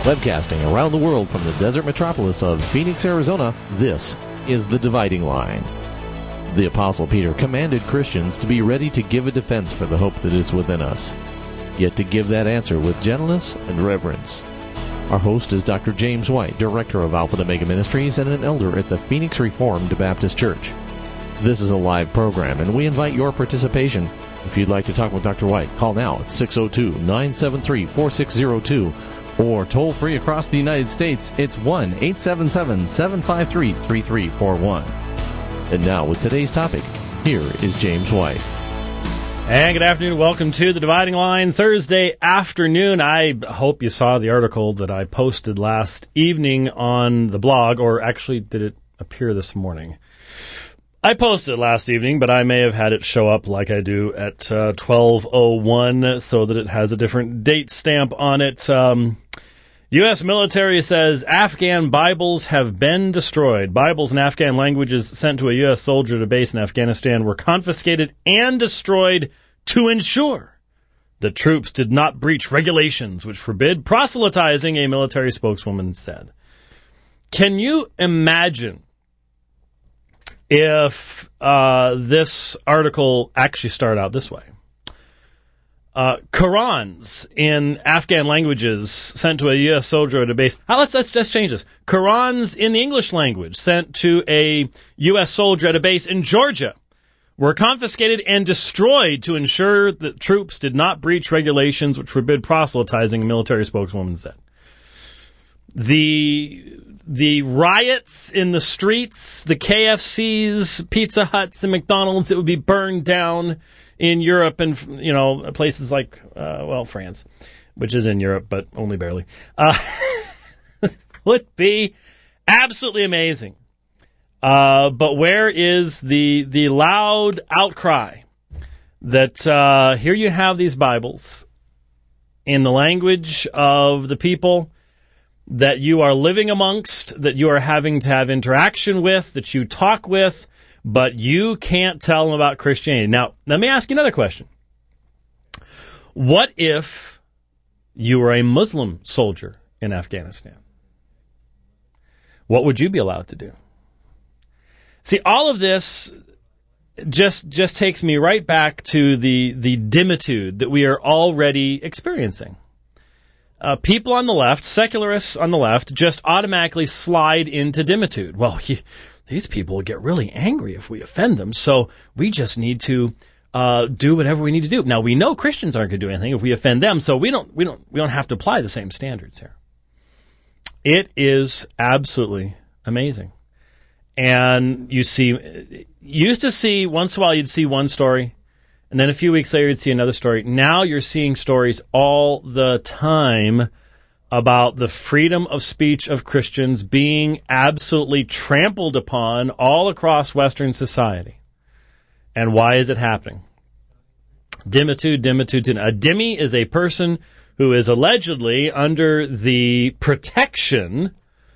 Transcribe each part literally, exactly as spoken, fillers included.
Webcasting around the world from the desert metropolis of Phoenix, Arizona, this is The Dividing Line. The Apostle Peter commanded Christians to be ready to give a defense for the hope that is within us, yet to give that answer with gentleness and reverence. Our host is Doctor James White, Director of Alpha and Omega Ministries and an elder at the Phoenix Reformed Baptist Church. This is a live program, and we invite your participation. If you'd like to talk with Doctor White, call now at six oh two, nine seven three, four six oh two, or toll free across the United States, it's one eight seven seven, seven five three, three three four one. And now, with today's topic, here is James White. And good afternoon. Welcome to The Dividing Line, Thursday afternoon. I hope you saw the article that I posted last evening on the blog, or actually, did it appear this morning? I posted it last evening, but I may have had it show up like I do at uh, twelve oh one so that it has a different date stamp on it. Um, U S military says Afghan Bibles have been destroyed. Bibles in Afghan languages sent to a U S soldier at a base in Afghanistan were confiscated and destroyed to ensure that troops did not breach regulations which forbid proselytizing, a military spokeswoman said. Can you imagine if uh, this article actually started out this way? Uh, Qurans in Afghan languages sent to a U S soldier at a base. Ah, let's, let's just change this. Qurans in the English language sent to a U S soldier at a base in Georgia were confiscated and destroyed to ensure that troops did not breach regulations which forbid proselytizing, a military spokeswoman said. The the riots in the streets, the K F Cs, Pizza Huts, and McDonald's, it would be burned down in Europe and, you know, places like, uh, well, France, which is in Europe, but only barely, uh, would be absolutely amazing. Uh, but where is the the loud outcry that uh, here you have these Bibles in the language of the people that you are living amongst, that you are having to have interaction with, that you talk with, but you can't tell them about Christianity. Now, let me ask you another question. What if you were a Muslim soldier in Afghanistan? What would you be allowed to do? See, all of this just just takes me right back to the, the dimitude that we are already experiencing. Uh, people on the left, secularists on the left, just automatically slide into dimitude. Well, he, these people will get really angry if we offend them, so we just need to uh, do whatever we need to do. Now, we know Christians aren't going to do anything if we offend them, so we don't we don't we don't have to apply the same standards here. It is absolutely amazing. And you see, you used to see, once in a while you'd see one story, and then a few weeks later you'd see another story. Now you're seeing stories all the time about the freedom of speech of Christians being absolutely trampled upon all across Western society. And why is it happening? Dimitude, dimitude, dimitude. A dhimmi is a person who is allegedly under the protection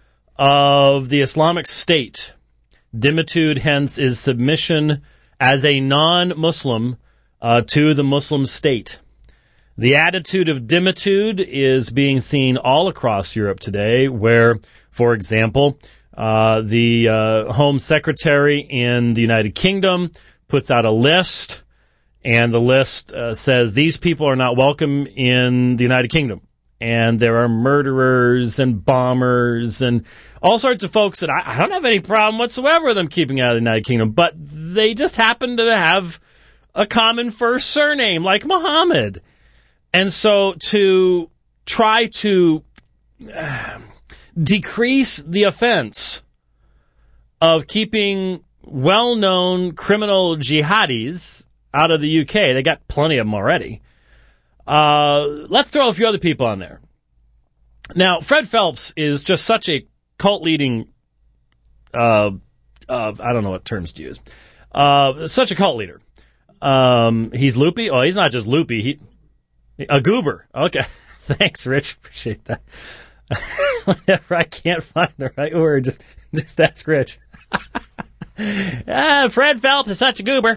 of the Islamic State. Dimitude, hence, is submission as a non-Muslim uh, to the Muslim state. The attitude of dimitude is being seen all across Europe today, where, for example, uh, the uh, Home Secretary in the United Kingdom puts out a list, and the list uh, says these people are not welcome in the United Kingdom. And there are murderers and bombers and all sorts of folks that I, I don't have any problem whatsoever with them keeping out of the United Kingdom, but they just happen to have a common first surname like Muhammad. And so to try to uh, decrease the offense of keeping well-known criminal jihadis out of the U K, they got plenty of them already. Uh, let's throw a few other people on there. Now, Fred Phelps is just such a cult-leading, uh, uh, I don't know what terms to use, uh, such a cult leader. Um, he's loopy. Oh, he's not just loopy. He, a goober. Okay. Thanks, Rich. Appreciate that. Whenever I can't find the right word, just, just ask Rich. ah, Fred Phelps is such a goober.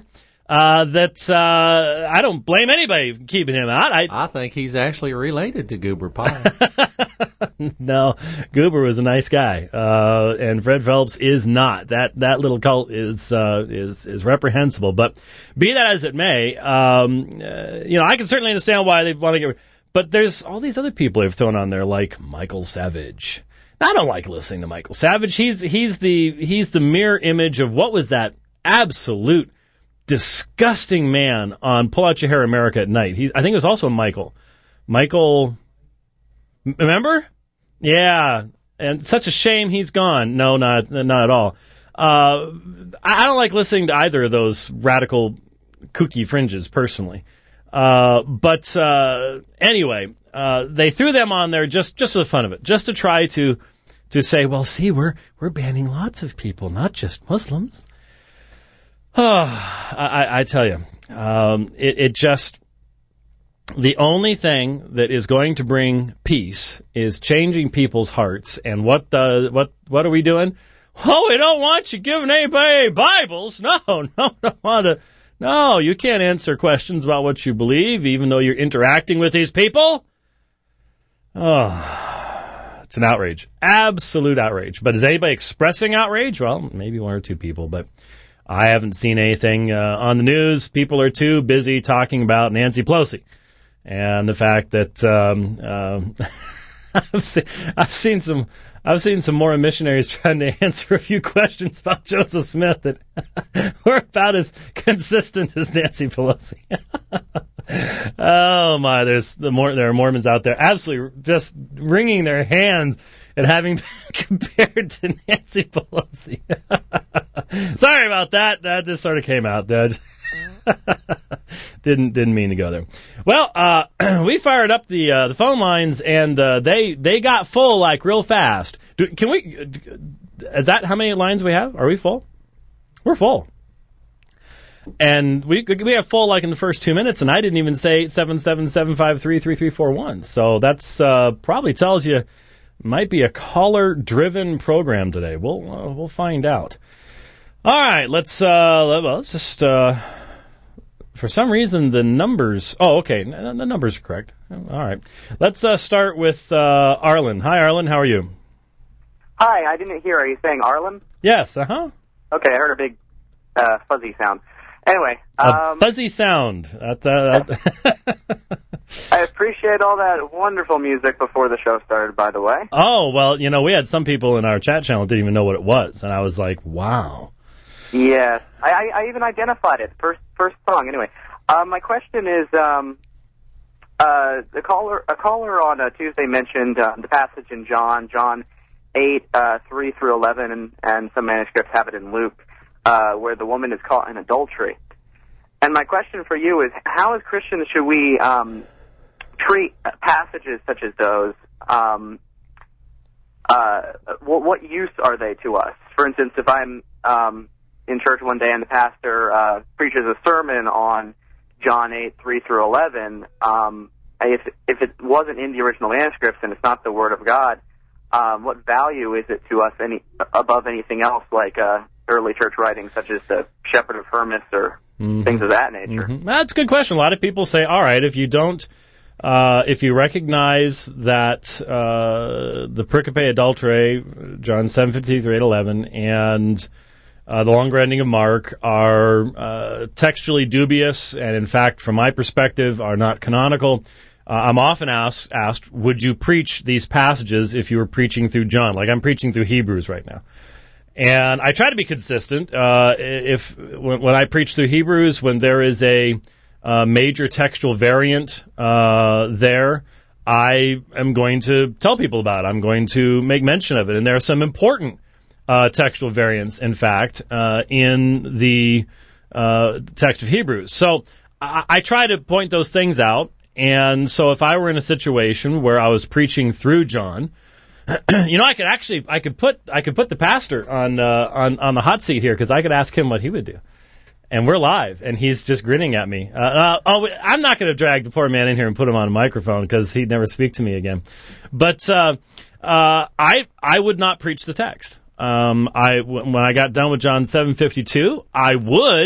uh, that uh, I don't blame anybody for keeping him out. I, I think he's actually related to Goober Pyle. No, Goober was a nice guy, uh, and Fred Phelps is not. That that little cult is uh, is is reprehensible. But be that as it may, um, uh, you know, I can certainly understand why they want to get. But there's all these other people they've thrown on there, like Michael Savage. I don't like listening to Michael Savage. He's he's the he's the mirror image of what was that absolute disgusting man on Pull Out Your Hair America at Night. He, I think it was also Michael. Michael, remember? Yeah, and such a shame he's gone. No, not not at all. Uh, I don't like listening to either of those radical kooky fringes personally. Uh, but uh, anyway, uh, they threw them on there just just for the fun of it, just to try to to say, well, see, we're we're banning lots of people, not just Muslims. Oh, I, I tell you, um, it, it just, the only thing that is going to bring peace is changing people's hearts. And what the, what, what are we doing? Oh, we don't want you giving anybody Bibles. No, no, don't want to. No, you can't answer questions about what you believe, even though you're interacting with these people. Oh, it's an outrage. Absolute outrage. But is anybody expressing outrage? Well, maybe one or two people, but I haven't seen anything uh, on the news. People are too busy talking about Nancy Pelosi and the fact that um, um, I've, seen, I've seen some I've seen some more missionaries trying to answer a few questions about Joseph Smith that were about as consistent as Nancy Pelosi. Oh my, there's the more there are Mormons out there absolutely just wringing their hands at having been compared to Nancy Pelosi. Sorry about that. That just sort of came out. That didn't didn't mean to go there. Well, uh, we fired up the uh, the phone lines, and uh, they they got full like real fast. Do, can we? Is that how many lines we have? Are we full? We're full. And we we have full like in the first two minutes, and I didn't even say eight seven seven, seven five three, three three four one. So that's uh, probably tells you might be a caller-driven program today. We'll uh, we'll find out. All right, let's uh, well, let's just uh, for some reason the numbers. Oh, okay, the numbers are correct. All right, let's uh, start with uh, Arlen. Hi, Arlen. How are you? Hi, I didn't hear. Are you saying Arlen? Yes. Uh huh. Okay, I heard a big uh, fuzzy sound. Anyway, a um, fuzzy sound. That, uh, that I appreciate all that wonderful music before the show started, by the way. Oh, well, you know, we had some people in our chat channel didn't even know what it was, and I was like, wow. Yes, I, I, I even identified it. First, first song. Anyway, uh, my question is, um, uh, the caller, a caller on uh, Tuesday mentioned uh, the passage in John, John eight, uh, three through eleven, and, and some manuscripts have it in Luke, uh, where the woman is caught in adultery. And my question for you is, how as Christians should we um, treat passages such as those? Um, uh, what, what use are they to us? For instance, if I'm um, in church one day and the pastor uh, preaches a sermon on John eight, three through eleven, um, if, if it wasn't in the original manuscripts and it's not the Word of God, um, what value is it to us any above anything else, like uh, early church writings such as the Shepherd of Hermas or mm-hmm. things of that nature? Mm-hmm. That's a good question. A lot of people say, all right, if you don't, uh, if you recognize that uh, the pericope adulterae, John seven fifty through eight eleven, and uh, the longer ending of Mark are uh, textually dubious, and in fact, from my perspective, are not canonical. Uh, I'm often asked, asked, would you preach these passages if you were preaching through John? Like I'm preaching through Hebrews right now. And I try to be consistent. Uh, if when, when I preach through Hebrews, when there is a uh, major textual variant uh, there, I am going to tell people about it. I'm going to make mention of it. And there are some important uh, textual variants, in fact, uh, in the uh, text of Hebrews. So I, I try to point those things out. And so if I were in a situation where I was preaching through John, you know, I could actually, I could put, I could put the pastor on, uh, on, on the hot seat here because I could ask him what he would do. And we're live, and he's just grinning at me. Uh, uh, oh, I'm not going to drag the poor man in here and put him on a microphone because he'd never speak to me again. But uh, uh, I, I would not preach the text. Um, I, when I got done with John seven fifty-two, I would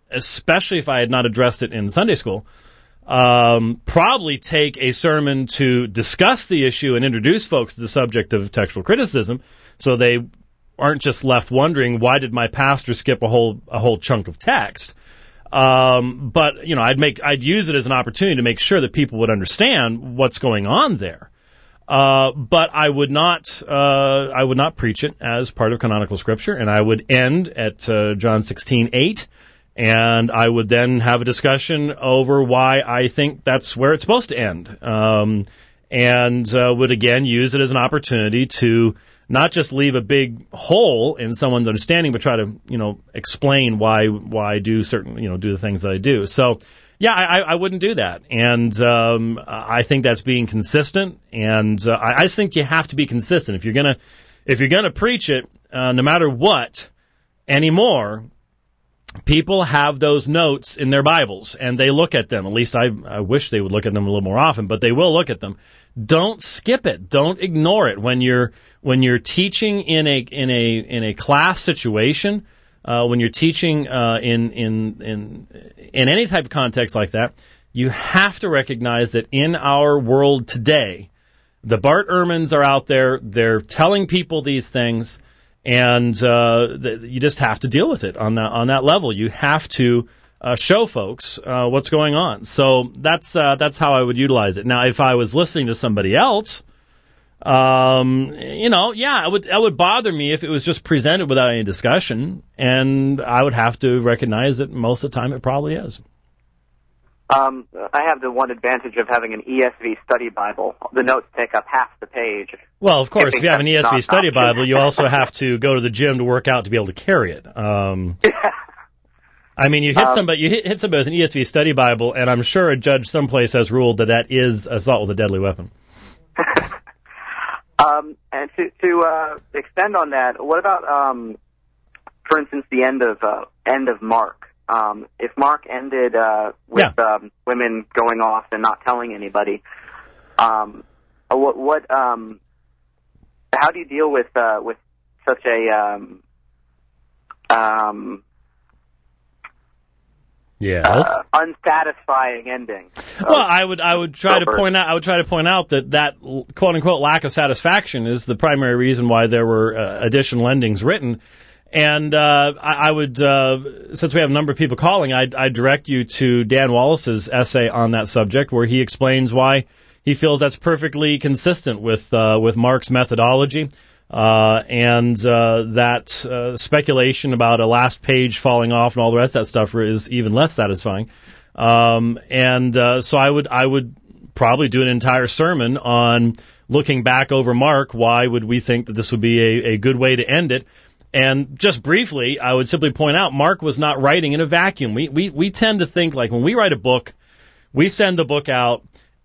especially if I had not addressed it in Sunday school, um, probably take a sermon to discuss the issue and introduce folks to the subject of textual criticism, so they aren't just left wondering, why did my pastor skip a whole a whole chunk of text? Um, but you know, I'd make I'd use it as an opportunity to make sure that people would understand what's going on there. Uh, but I would not uh, I would not preach it as part of canonical scripture, and I would end at uh, John sixteen eight, and I would then have a discussion over why I think that's where it's supposed to end, um, and uh, would again use it as an opportunity to not just leave a big hole in someone's understanding, but try to, you know, explain why why I do certain, you know, do the things that I do. So, yeah, I, I wouldn't do that, and um, I think that's being consistent. And uh, I, I just think you have to be consistent if you're gonna if you're gonna preach it, uh, no matter what anymore. People have those notes in their Bibles, and they look at them. At least I, I wish they would look at them a little more often, but they will look at them. Don't skip it. Don't ignore it when you're when you're teaching in a in a in a class situation. Uh, when you're teaching uh, in in in in any type of context like that, you have to recognize that in our world today, the Bart Ehrmans are out there. They're telling people these things. And uh, th- you just have to deal with it on that on that level. You have to uh, show folks uh, what's going on. So that's uh, that's how I would utilize it. Now, if I was listening to somebody else, um, you know, yeah, it would it would bother me if it was just presented without any discussion, and I would have to recognize that most of the time it probably is. Um, I have the one advantage of having an E S V study Bible. The notes take up half the page. Well, of course, if you have an E S V study Bible, you also have to go to the gym to work out to be able to carry it. Um, I mean, you hit um, somebody, you hit, hit somebody with an E S V study Bible, and I'm sure a judge someplace has ruled that that is assault with a deadly weapon. um, and to to uh, extend on that, what about, um, for instance, the end of uh, end of Mark? Um, if Mark ended uh, with yeah. um, women going off and not telling anybody, um, what, what um, how do you deal with uh, with such a um, um, yes. uh, unsatisfying ending? Well, I would I would try Silver. to point out I would try to point out that that quote unquote lack of satisfaction is the primary reason why there were uh, additional endings written. And uh, I, I would, uh, since we have a number of people calling, I'd, I'd direct you to Dan Wallace's essay on that subject, where he explains why he feels that's perfectly consistent with uh, with Mark's methodology, uh, and uh, that uh, speculation about a last page falling off and all the rest of that stuff is even less satisfying. Um, and uh, so I would I would probably do an entire sermon on looking back over Mark. Why would we think that this would be a, a good way to end it? And just briefly, I would simply point out, Mark was not writing in a vacuum. We, we, we tend to think, like, when we write a book, we send the book out,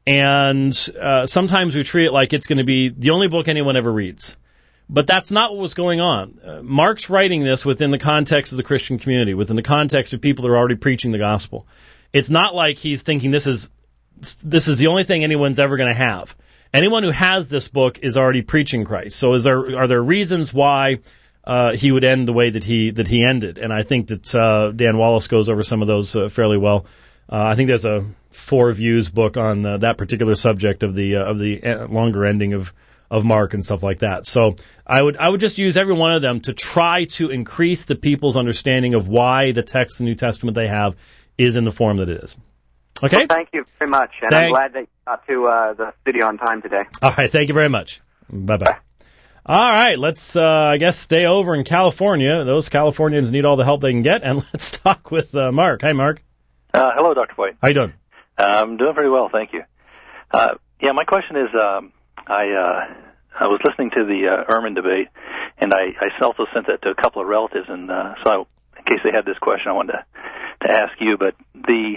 and uh, sometimes we treat it like it's going to be the only book anyone ever reads. But that's not what was going on. Uh, Mark's writing this within the context of the Christian community, within the context of people that are already preaching the gospel. It's not like he's thinking this is this is the only thing anyone's ever going to have. Anyone who has this book is already preaching Christ. So is there are there reasons why Uh, he would end the way that he that he ended, and I think that uh, Dan Wallace goes over some of those uh, fairly well. Uh, I think there's a Four Views book on uh, that particular subject of the uh, of the longer ending of, of Mark and stuff like that. So I would I would just use every one of them to try to increase the people's understanding of why the text of the New Testament they have is in the form that it is. Okay. Well, thank you very much, and Thank- I'm glad that you got to uh, the studio on time today. All right. Thank you very much. Bye bye. All right, let's, uh, I guess, stay over in California. Those Californians need all the help they can get, and let's talk with uh, Mark. Hi, Mark. Uh, hello, Doctor White. How you doing? I'm doing very well, thank you. Uh, yeah, my question is, um, I uh, I was listening to the uh, Ehrman debate, and I, I also sent that to a couple of relatives, and uh, so I, in case they had this question, I wanted to, to ask you. But the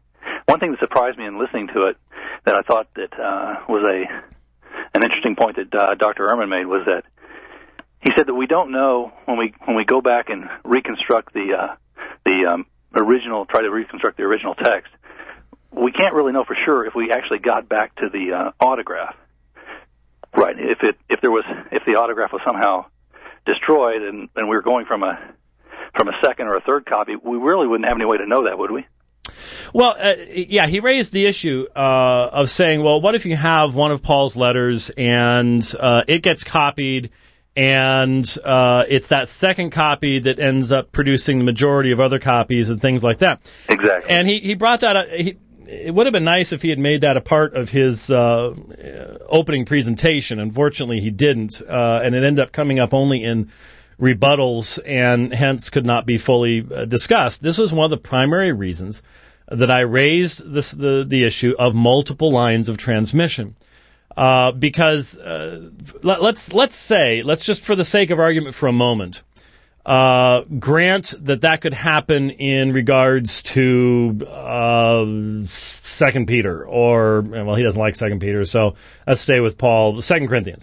one thing that surprised me in listening to it that I thought that uh, was a an interesting point that uh, Doctor Ehrman made was that he said that we don't know when we when we go back and reconstruct the uh, the um, original, try to reconstruct the original text, we can't really know for sure if we actually got back to the uh, autograph, right? If it if there was if the autograph was somehow destroyed and, and we were going from a from a second or a third copy, we really wouldn't have any way to know that, would we? Well, uh, yeah, he raised the issue uh, of saying, well, what if you have one of Paul's letters and uh, it gets copied, and uh, it's that second copy that ends up producing the majority of other copies and things like that. Exactly. And he, he brought that up. He, it would have been nice if he had made that a part of his uh, opening presentation. Unfortunately, he didn't, uh, and it ended up coming up only in rebuttals and hence could not be fully uh, discussed. This was one of the primary reasons that I raised this, the, the issue of multiple lines of transmission. Uh, because uh, let, let's let's say, let's just for the sake of argument for a moment, uh, grant that that could happen in regards to uh, Second Peter, or, well, he doesn't like Second Peter, so let's stay with Paul, Second Corinthians.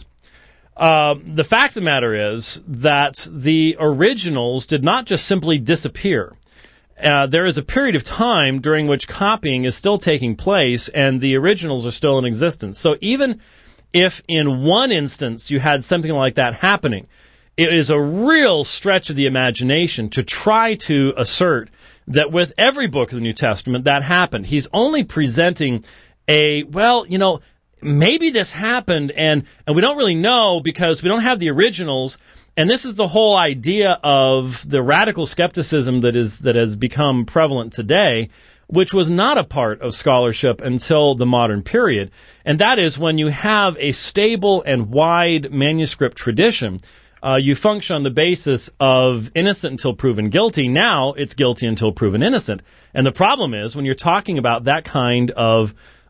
Uh, the fact of the matter is that the originals did not just simply disappear. Uh, there is a period of time during which copying is still taking place and the originals are still in existence. So even if in one instance you had something like that happening, it is a real stretch of the imagination to try to assert that with every book of the New Testament that happened. He's only presenting a, well, you know, maybe this happened and, and we don't really know because we don't have the originals. And this is the whole idea of the radical skepticism that is that has become prevalent today, which was not a part of scholarship until the modern period. And that is when you have a stable and wide manuscript tradition, uh, you function on the basis of innocent until proven guilty. Now it's guilty until proven innocent. And the problem is when you're talking about that kind of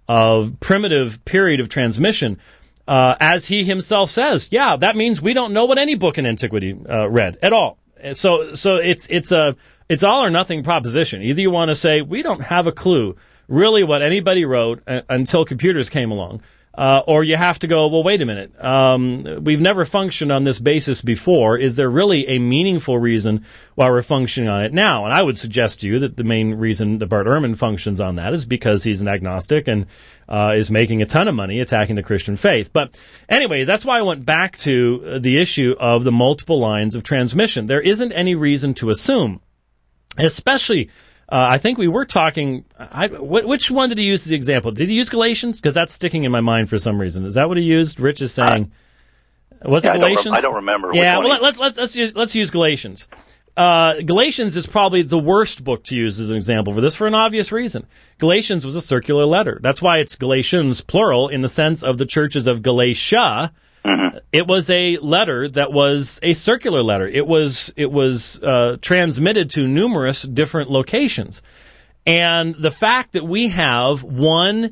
of primitive period of transmission, Uh, as he himself says, yeah, that means we don't know what any book in antiquity uh, read at all. So, so it's it's a it's all or nothing proposition. Either you want to say we don't have a clue really what anybody wrote uh, until computers came along, uh, or you have to go, well, wait a minute, um, we've never functioned on this basis before. Is there really a meaningful reason why we're functioning on it now? And I would suggest to you that the main reason that Bart Ehrman functions on that is because he's an agnostic and Uh, is making a ton of money attacking the Christian faith. But anyways, that's why I went back to the issue of the multiple lines of transmission. There isn't any reason to assume, especially, uh, I think we were talking, I, which one did he use as the example? Did he use Galatians? Because that's sticking in my mind for some reason. Is that what he used? Rich is saying, uh, was yeah, it Galatians? I don't, re- I don't remember. Yeah, well, let, let's, let's, use, let's use Galatians. Uh, Galatians is probably the worst book to use as an example for this for an obvious reason. Galatians was a circular letter. That's why it's Galatians, plural, in the sense of the churches of Galatia. Mm-hmm. It was a letter that was a circular letter. It was, it was, uh, transmitted to numerous different locations. And the fact that we have one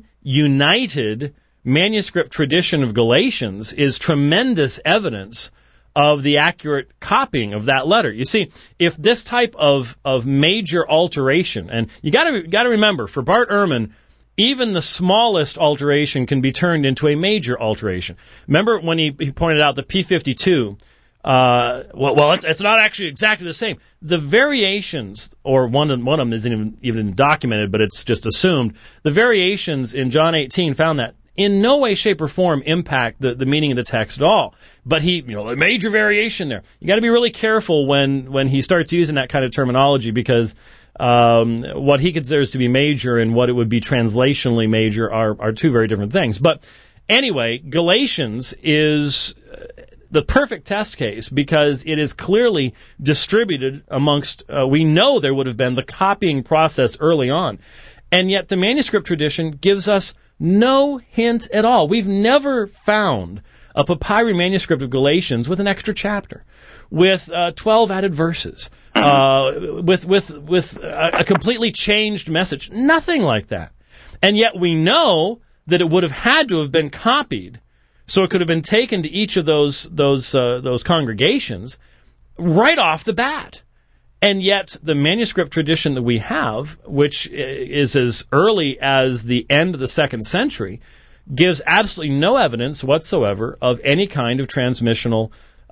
united manuscript tradition of Galatians is tremendous evidence of the accurate copying of that letter. You see, if this type of, of major alteration, and you gotta, gotta remember, for Bart Ehrman, even the smallest alteration can be turned into a major alteration. Remember when he, he pointed out the P fifty-two, uh, well, well, it's, it's not actually exactly the same. The variations, or one of, one of them isn't even, even documented, but it's just assumed, the variations in John eighteen found that in no way, shape, or form impact the, the meaning of the text at all. But he, you know, a major variation there. You got to be really careful when, when he starts using that kind of terminology because um, what he considers to be major and what it would be translationally major are, are two very different things. But anyway, Galatians is the perfect test case because it is clearly distributed amongst, uh, we know there would have been the copying process early on. And yet the manuscript tradition gives us no hint at all. We've never found a papyri manuscript of Galatians with an extra chapter, with uh, twelve added verses, uh, with with with a, a completely changed message. Nothing like that. And yet we know that it would have had to have been copied, so it could have been taken to each of those those uh, those congregations right off the bat. And yet, the manuscript tradition that we have, which is as early as the end of the second century, gives absolutely no evidence whatsoever of any kind of transmissional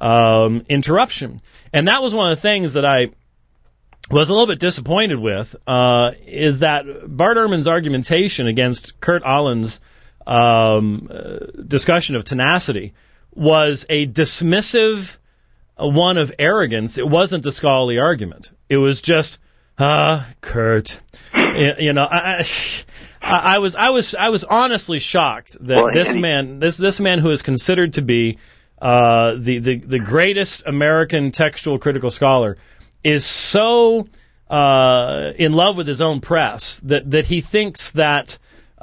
um, interruption. And that was one of the things that I was a little bit disappointed with, uh, is that Bart Ehrman's argumentation against Kurt Ahlen's um, uh, discussion of tenacity was a dismissive one of arrogance. It wasn't a scholarly argument. It was just, ah, Kurt. You know, I, I, I was, I was, I was honestly shocked that well, this he, man, this this man who is considered to be uh, the, the the greatest American textual critical scholar, is so uh, in love with his own press that that he thinks that.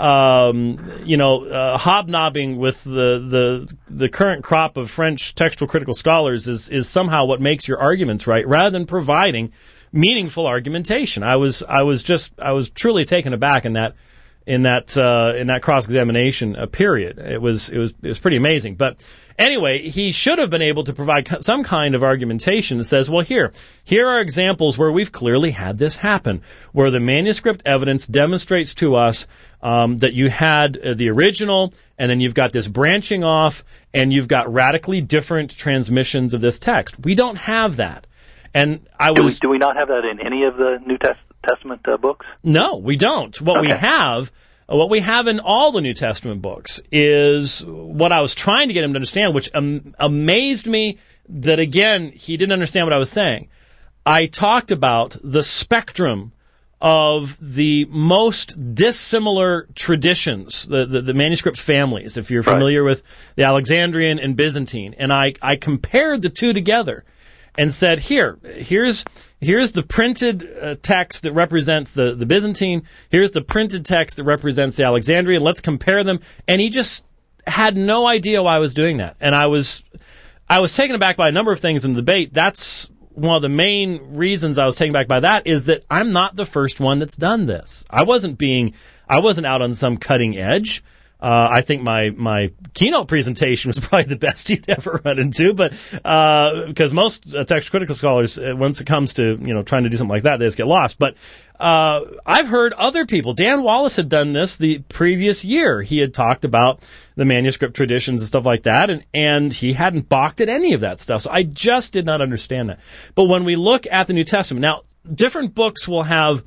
Um, you know, uh, hobnobbing with the, the the current crop of French textual critical scholars is is somehow what makes your arguments right, rather than providing meaningful argumentation. I was I was just I was truly taken aback in that in that uh, in that cross examination uh, period. It was it was it was pretty amazing. But anyway, he should have been able to provide some kind of argumentation that says, well, here here are examples where we've clearly had this happen, where the manuscript evidence demonstrates to us um, that you had uh, the original, and then you've got this branching off, and you've got radically different transmissions of this text. We don't have that. And I do was. We, do we not have that in any of the New Test- Testament uh, books? No, we don't. What okay. we have, what we have in all the New Testament books is what I was trying to get him to understand, which um, amazed me that, again, he didn't understand what I was saying. I talked about the spectrum of the most dissimilar traditions, the, the, the manuscript families, if you're familiar right. with the Alexandrian and Byzantine. And I, I compared the two together and said, here, here's here's the printed uh, text that represents the, the Byzantine. Here's the printed text that represents the Alexandrian. Let's compare them. And he just had no idea why I was doing that. And I was I was taken aback by a number of things in the debate. That's one of the main reasons I was taken back by that, is that I'm not the first one that's done this. I wasn't being, I wasn't out on some cutting edge. Uh, I think my, my keynote presentation was probably the best you'd ever run into, but, uh, because most uh, textual critical scholars, uh, once it comes to, you know, trying to do something like that, they just get lost. But, uh, I've heard other people, Dan Wallace had done this the previous year. He had talked about the manuscript traditions and stuff like that, and, and he hadn't balked at any of that stuff. So I just did not understand that. But when we look at the New Testament, now, different books will have,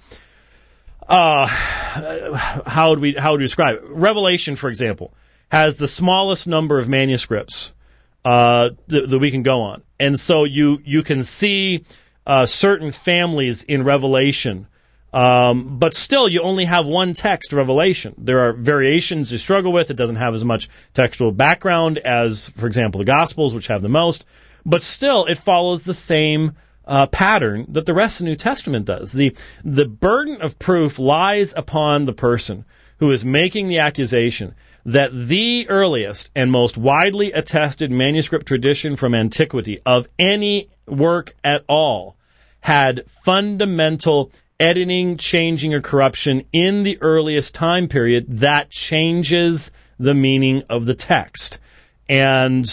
Uh, how would we how would we describe it? Revelation, for example, has the smallest number of manuscripts uh, that, that we can go on, and so you you can see uh, certain families in Revelation, um, but still you only have one text, Revelation. There are variations you struggle with. It doesn't have as much textual background as, for example, the Gospels, which have the most, but still it follows the same Uh, pattern that the rest of the New Testament does. The the burden of proof lies upon the person who is making the accusation that the earliest and most widely attested manuscript tradition from antiquity of any work at all had fundamental editing, changing, or corruption in the earliest time period that changes the meaning of the text. And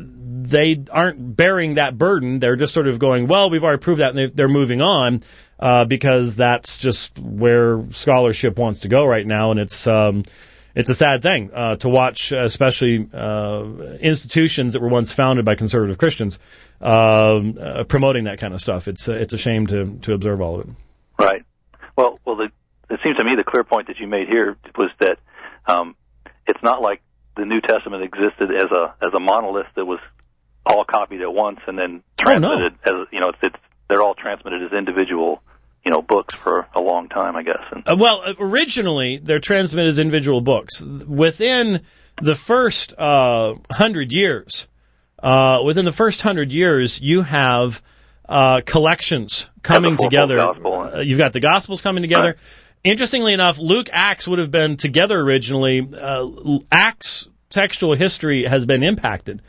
they aren't bearing that burden. They're just sort of going, well, we've already proved that, and they're moving on uh, because that's just where scholarship wants to go right now. And it's um, it's a sad thing uh, to watch, especially uh, institutions that were once founded by conservative Christians uh, uh, promoting that kind of stuff. It's uh, it's a shame to to observe all of it. Right. Well, well, the, it seems to me the clear point that you made here was that um, it's not like the New Testament existed as a as a monolith that was all copied at once and then transmitted oh, no. as you know it's, it's they're all transmitted as individual you know books for a long time, I guess. And, uh, well, originally they're transmitted as individual books. Within the first uh, hundred years, uh, within the first hundred years, you have uh, collections coming together. Uh, you've got the Gospels coming together. Right. Interestingly enough, Luke, Acts would have been together originally. Uh, Acts textual history has been impacted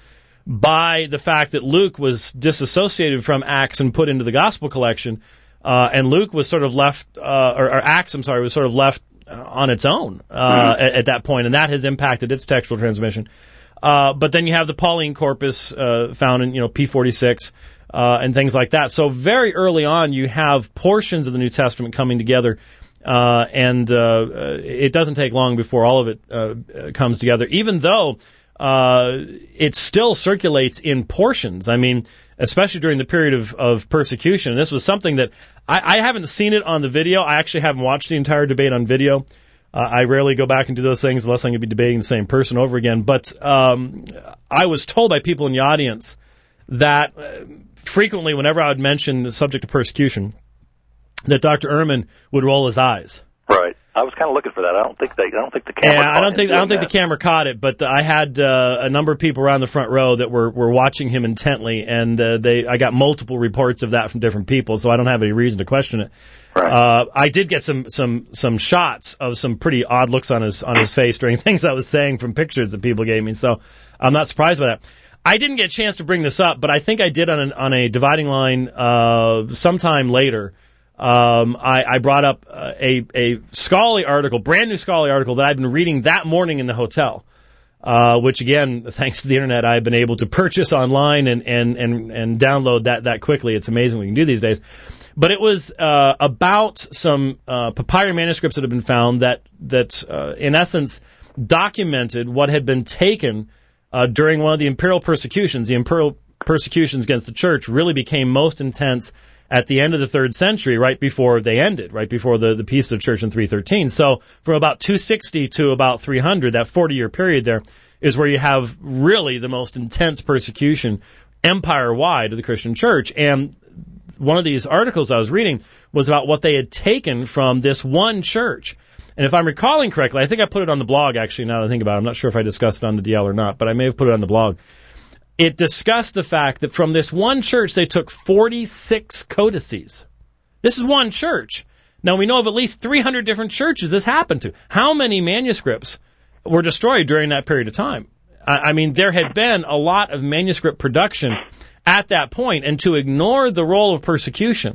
by the fact that Luke was disassociated from Acts and put into the Gospel collection, uh, and Luke was sort of left, uh, or, or Acts, I'm sorry, was sort of left on its own uh, mm-hmm. at, at that point, and that has impacted its textual transmission. Uh, but then you have the Pauline corpus uh, found in, you know, P forty-six uh, and things like that. So very early on, you have portions of the New Testament coming together. Uh, and uh, it doesn't take long before all of it uh, comes together, even though uh, it still circulates in portions. I mean, especially during the period of, of persecution. And this was something that I, I haven't seen it on the video. I actually haven't watched the entire debate on video. Uh, I rarely go back and do those things unless I'm going to be debating the same person over again. But um, I was told by people in the audience that frequently, whenever I would mention the subject of persecution, that Doctor Ehrman would roll his eyes. Right. I was kind of looking for that. I don't think they. I don't think the camera. Yeah, I don't think. I don't think that. the camera caught it, but I had uh, a number of people around the front row that were, were watching him intently, and uh, they. I got multiple reports of that from different people, so I don't have any reason to question it. Right. Uh, I did get some some some shots of some pretty odd looks on his on his face during things I was saying from pictures that people gave me, so I'm not surprised by that. I didn't get a chance to bring this up, but I think I did on an, on a dividing line uh, sometime later. Um, I, I brought up uh, a, a scholarly article, brand new scholarly article that I'd been reading that morning in the hotel, uh, which again, thanks to the internet, I've been able to purchase online and, and, and, and download that, that quickly. It's amazing what we can do these days. But it was, uh, about some, uh, papyrus manuscripts that have been found that, that, uh, in essence documented what had been taken, uh, during one of the imperial persecutions. The imperial persecutions against the church really became most intense at the end of the third century, right before they ended, right before the, the peace of the church in three thirteen. So from about two sixty to about three hundred, that forty-year period there, is where you have really the most intense persecution empire-wide of the Christian church. And one of these articles I was reading was about what they had taken from this one church. And if I'm recalling correctly, I think I put it on the blog, actually, now that I think about it. I'm not sure if I discussed it on the D L or not, but I may have put it on the blog. It discussed the fact that from this one church, they took forty-six codices. This is one church. Now, we know of at least three hundred different churches this happened to. How many manuscripts were destroyed during that period of time? I, I mean, there had been a lot of manuscript production at that point, and to ignore the role of persecution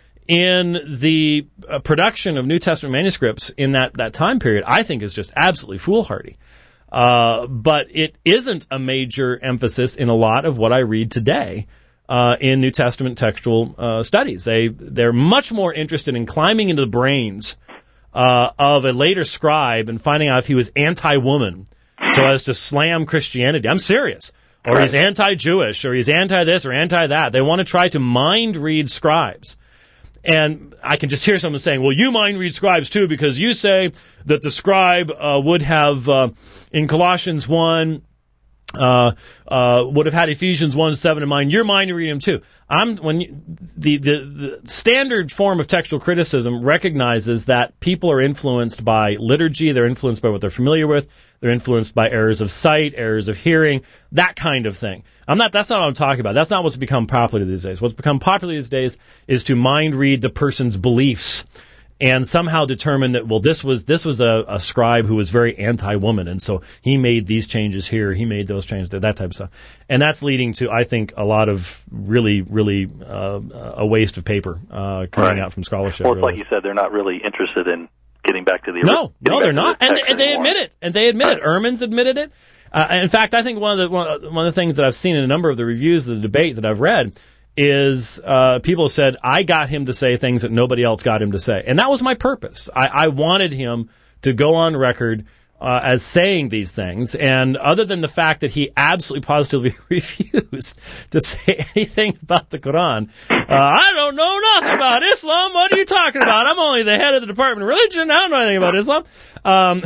in the uh, production of New Testament manuscripts in that, that time period, I think is just absolutely foolhardy. Uh, but it isn't a major emphasis in a lot of what I read today uh, in New Testament textual uh, studies. They, they're much more interested in climbing into the brains uh, of a later scribe and finding out if he was anti-woman so as to slam Christianity. I'm serious. Or he's anti-Jewish, or he's anti-this or anti-that. They want to try to mind-read scribes. And I can just hear someone saying, well, you mind-read scribes too because you say that the scribe uh, would have, uh, in Colossians one, uh, uh, would have had Ephesians one seven in mind. You're mind-reading them too. I'm, when you, the, the, the standard form of textual criticism recognizes that people are influenced by liturgy, they're influenced by what they're familiar with, they're influenced by errors of sight, errors of hearing, that kind of thing. I'm not, that's not what I'm talking about. That's not what's become popular these days. What's become popular these days is to mind read the person's beliefs and somehow determine that, well, this was, this was a, a scribe who was very anti-woman, and so he made these changes here, he made those changes there, that type of stuff. And that's leading to, I think, a lot of really, really, uh, a waste of paper, uh, coming right. out from scholarship. Well, it's really. like you said, they're not really interested in getting back to the No, no, they're the not. And, and they anymore. admit it. And they admit right. it. Ehrman's admitted it. Uh, in fact, I think one of the one, one of the things that I've seen in a number of the reviews of the debate that I've read is uh, people said, I got him to say things that nobody else got him to say. And that was my purpose. I, I wanted him to go on record uh, as saying these things. And other than the fact that he absolutely positively refused to say anything about the Quran, uh, I don't know nothing about Islam. What are you talking about? I'm only the head of the Department of Religion. I don't know anything about Islam. Um,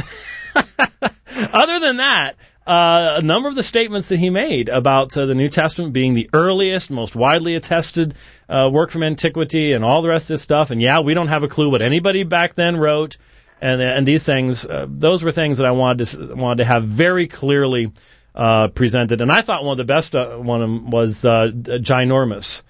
other than that, Uh, a number of the statements that he made about uh, the New Testament being the earliest, most widely attested uh, work from antiquity and all the rest of this stuff. And yeah, we don't have a clue what anybody back then wrote. And and these things, uh, those were things that I wanted to wanted to have very clearly uh, presented. And I thought one of the best uh, one was uh, ginormous.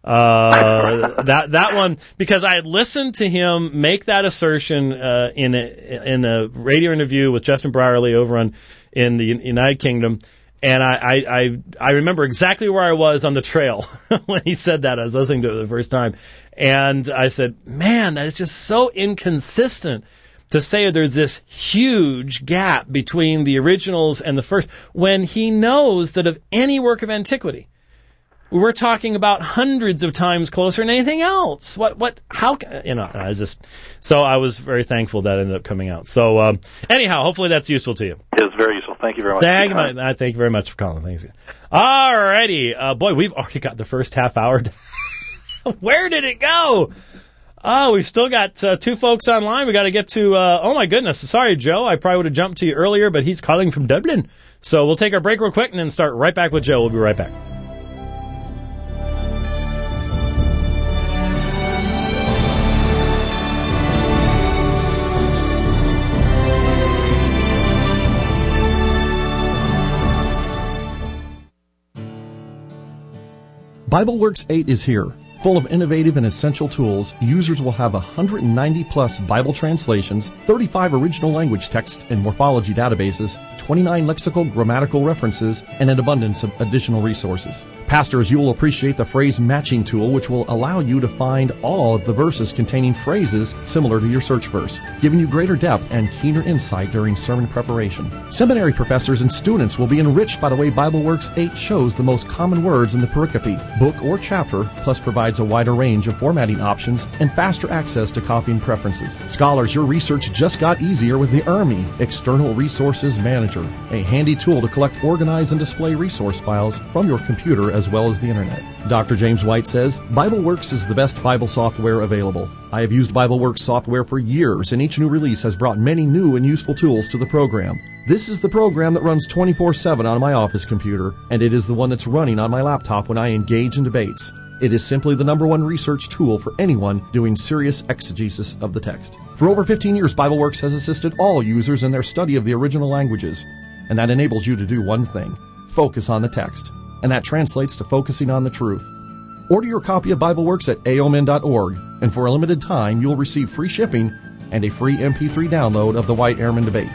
Uh, that that one, because I had listened to him make that assertion uh, in a, in a radio interview with Justin Brierley over on in the United Kingdom, and I, I, I, I remember exactly where I was on the trail when he said that. I was listening to it the first time, and I said, man, that is just so inconsistent to say there's this huge gap between the originals and the first, when he knows that of any work of antiquity, we're talking about hundreds of times closer than anything else. What, what, how, you know, I just, so I was very thankful that ended up coming out. So, um, anyhow, hopefully that's useful to you. It was very useful. Thank you very much. Thank you, I thank you very much for calling. Thanks. All righty. Uh, boy, we've already got the first half hour. Where did it go? Oh, we've still got uh, two folks online. We got to get to, uh, oh my goodness. Sorry, Joe. I probably would have jumped to you earlier, but he's calling from Dublin. So we'll take our break real quick and then start right back with Joe. We'll be right back. BibleWorks eight is here. Full of innovative and essential tools, users will have one hundred ninety plus Bible translations, thirty-five original language text and morphology databases, twenty-nine lexical grammatical references, and an abundance of additional resources. Pastors, you will appreciate the phrase matching tool, which will allow you to find all of the verses containing phrases similar to your search verse, giving you greater depth and keener insight during sermon preparation. Seminary professors and students will be enriched by the way BibleWorks eight shows the most common words in the pericope, book, or chapter, plus provides a wider range of formatting options and faster access to copying preferences. Scholars, your research just got easier with the E R M I, External Resources Manager, a handy tool to collect, organize, and display resource files from your computer as well as the internet. Doctor James White says, BibleWorks is the best Bible software available. I have used BibleWorks software for years, and each new release has brought many new and useful tools to the program. This is the program that runs twenty-four seven on my office computer, and it is the one that's running on my laptop when I engage in debates. It is simply the number one research tool for anyone doing serious exegesis of the text. For over fifteen years, BibleWorks has assisted all users in their study of the original languages, and that enables you to do one thing: focus on the text. And that translates to focusing on the truth. Order your copy of BibleWorks at A O M N dot org, and for a limited time, you'll receive free shipping and a free M P three download of the White-Ehrman debate.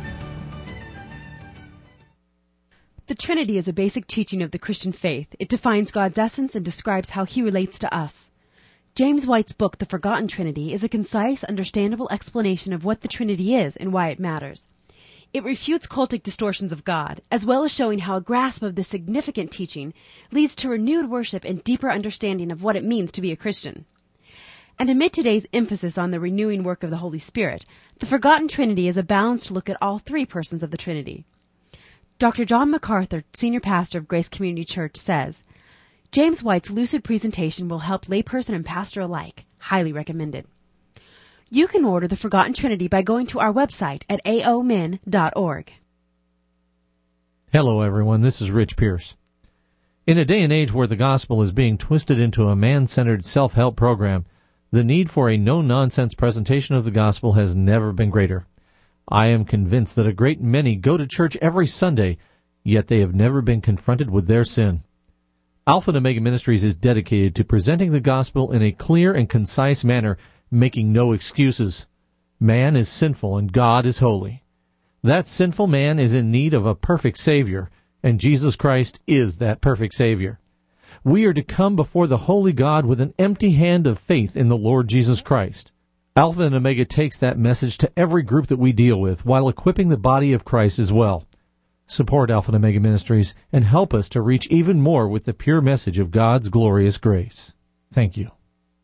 The Trinity is a basic teaching of the Christian faith. It defines God's essence and describes how He relates to us. James White's book, The Forgotten Trinity, is a concise, understandable explanation of what the Trinity is and why it matters. It refutes cultic distortions of God, as well as showing how a grasp of this significant teaching leads to renewed worship and deeper understanding of what it means to be a Christian. And amid today's emphasis on the renewing work of the Holy Spirit, The Forgotten Trinity is a balanced look at all three persons of the Trinity. Doctor John MacArthur, senior pastor of Grace Community Church, says, James White's lucid presentation will help layperson and pastor alike. Highly recommended. You can order The Forgotten Trinity by going to our website at A O M N dot org. Hello, everyone. This is Rich Pierce. In a day and age where the gospel is being twisted into a man-centered self-help program, the need for a no-nonsense presentation of the gospel has never been greater. I am convinced that a great many go to church every Sunday, yet they have never been confronted with their sin. Alpha and Omega Ministries is dedicated to presenting the gospel in a clear and concise manner, making no excuses. Man is sinful and God is holy. That sinful man is in need of a perfect Savior, and Jesus Christ is that perfect Savior. We are to come before the holy God with an empty hand of faith in the Lord Jesus Christ. Alpha and Omega takes that message to every group that we deal with while equipping the body of Christ as well. Support Alpha and Omega Ministries and help us to reach even more with the pure message of God's glorious grace. Thank you.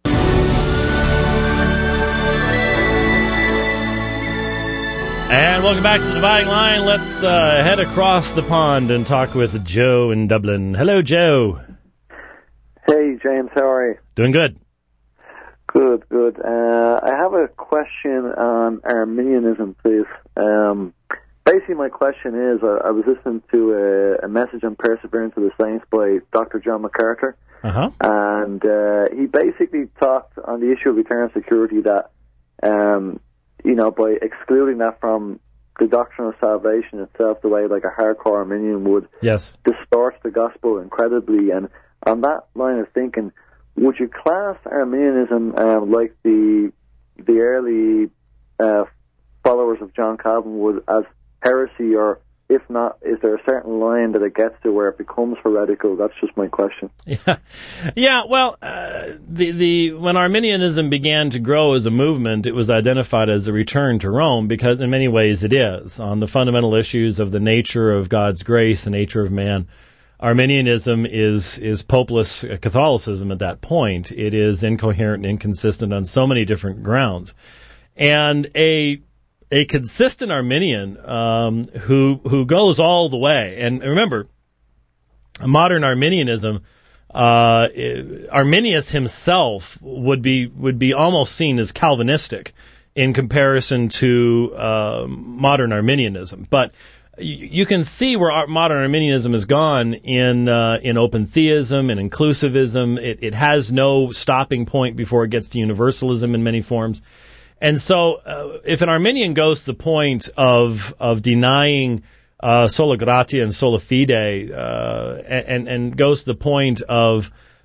And welcome back to the Dividing Line. Let's uh, head across the pond and talk with Joe in Dublin. Hello, Joe. Hey, James. How are you? Doing good. Good, good. Uh, I have a question on Arminianism, please. Um, basically, my question is, uh, I was listening to a, a message on Perseverance of the Saints by Doctor John MacArthur, uh-huh. and uh, he basically talked on the issue of eternal security that, um, you know, by excluding that from the doctrine of salvation itself, the way like a hardcore Arminian would, yes, distort the gospel incredibly. And on that line of thinking, would you class Arminianism um, like the the early uh, followers of John Calvin would as heresy, or if not, is there a certain line that it gets to where it becomes heretical? That's just my question. Yeah, yeah. Well, uh, the the when Arminianism began to grow as a movement, it was identified as a return to Rome because, in many ways, it is on the fundamental issues of the nature of God's grace, the nature of man. Arminianism is is popeless Catholicism at that point. It is incoherent and inconsistent on so many different grounds. And a a consistent Arminian um, who who goes all the way. And remember, modern Arminianism, uh, Arminius himself would be would be almost seen as Calvinistic in comparison to uh, modern Arminianism. But you can see where modern Arminianism has gone in uh, in open theism and inclusivism. It, it has no stopping point before it gets to universalism in many forms. And so uh, if an Arminian goes to the point of of denying uh, sola gratia and sola fide uh, and, and goes to the point of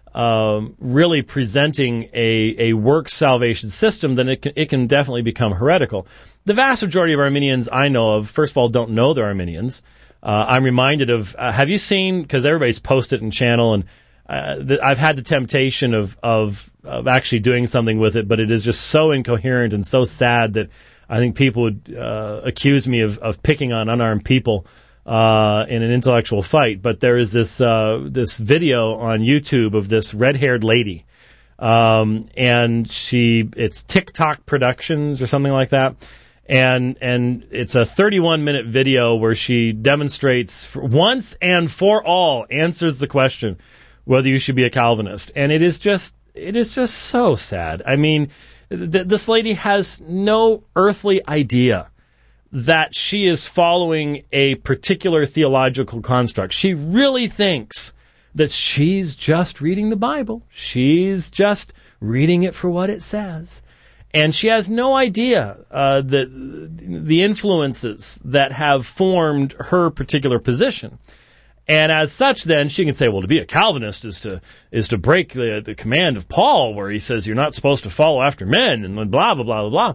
um, really presenting a, a works salvation system, then it can, it can definitely become heretical. The vast majority of Arminians I know of, first of all, don't know they're Arminians. Uh, I'm reminded of, uh, have you seen, because everybody's posted in channel, and uh, th- I've had the temptation of, of of actually doing something with it, but it is just so incoherent and so sad that I think people would uh, accuse me of, of picking on unarmed people uh, in an intellectual fight. But there is this uh, this video on YouTube of this red-haired lady, um, and she it's TikTok Productions or something like that. And and it's a thirty-one minute video where she demonstrates for once and for all, answers the question whether you should be a Calvinist. And it is just it is just so sad. I mean, th- this lady has no earthly idea that she is following a particular theological construct. She really thinks that she's just reading the Bible. She's just reading it for what it says. And she has no idea uh, that the influences that have formed her particular position. And as such, then, she can say, well, to be a Calvinist is to is to break the, the command of Paul, where he says you're not supposed to follow after men, and blah, blah, blah, blah, blah.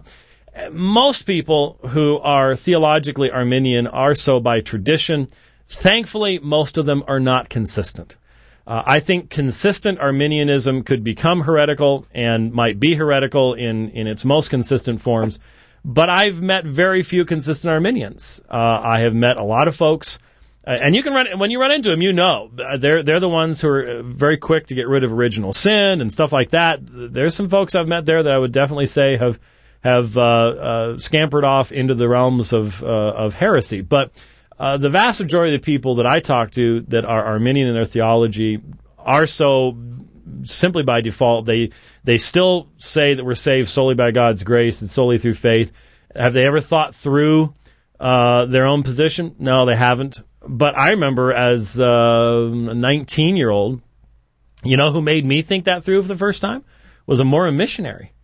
Most people who are theologically Arminian are so by tradition. Thankfully, most of them are not consistent. Uh, I think consistent Arminianism could become heretical and might be heretical in, in its most consistent forms. But I've met very few consistent Arminians. Uh, I have met a lot of folks, uh, and you can run when you run into them, you know they're they're the ones who are very quick to get rid of original sin and stuff like that. There's some folks I've met there that I would definitely say have have uh, uh, scampered off into the realms of uh, of heresy, but. Uh, the vast majority of the people that I talk to that are Arminian in their theology are so simply by default. They they still say that we're saved solely by God's grace and solely through faith. Have they ever thought through uh, their own position? No, they haven't. But I remember as uh, a nineteen-year-old, you know who made me think that through for the first time? Was a Mormon missionary.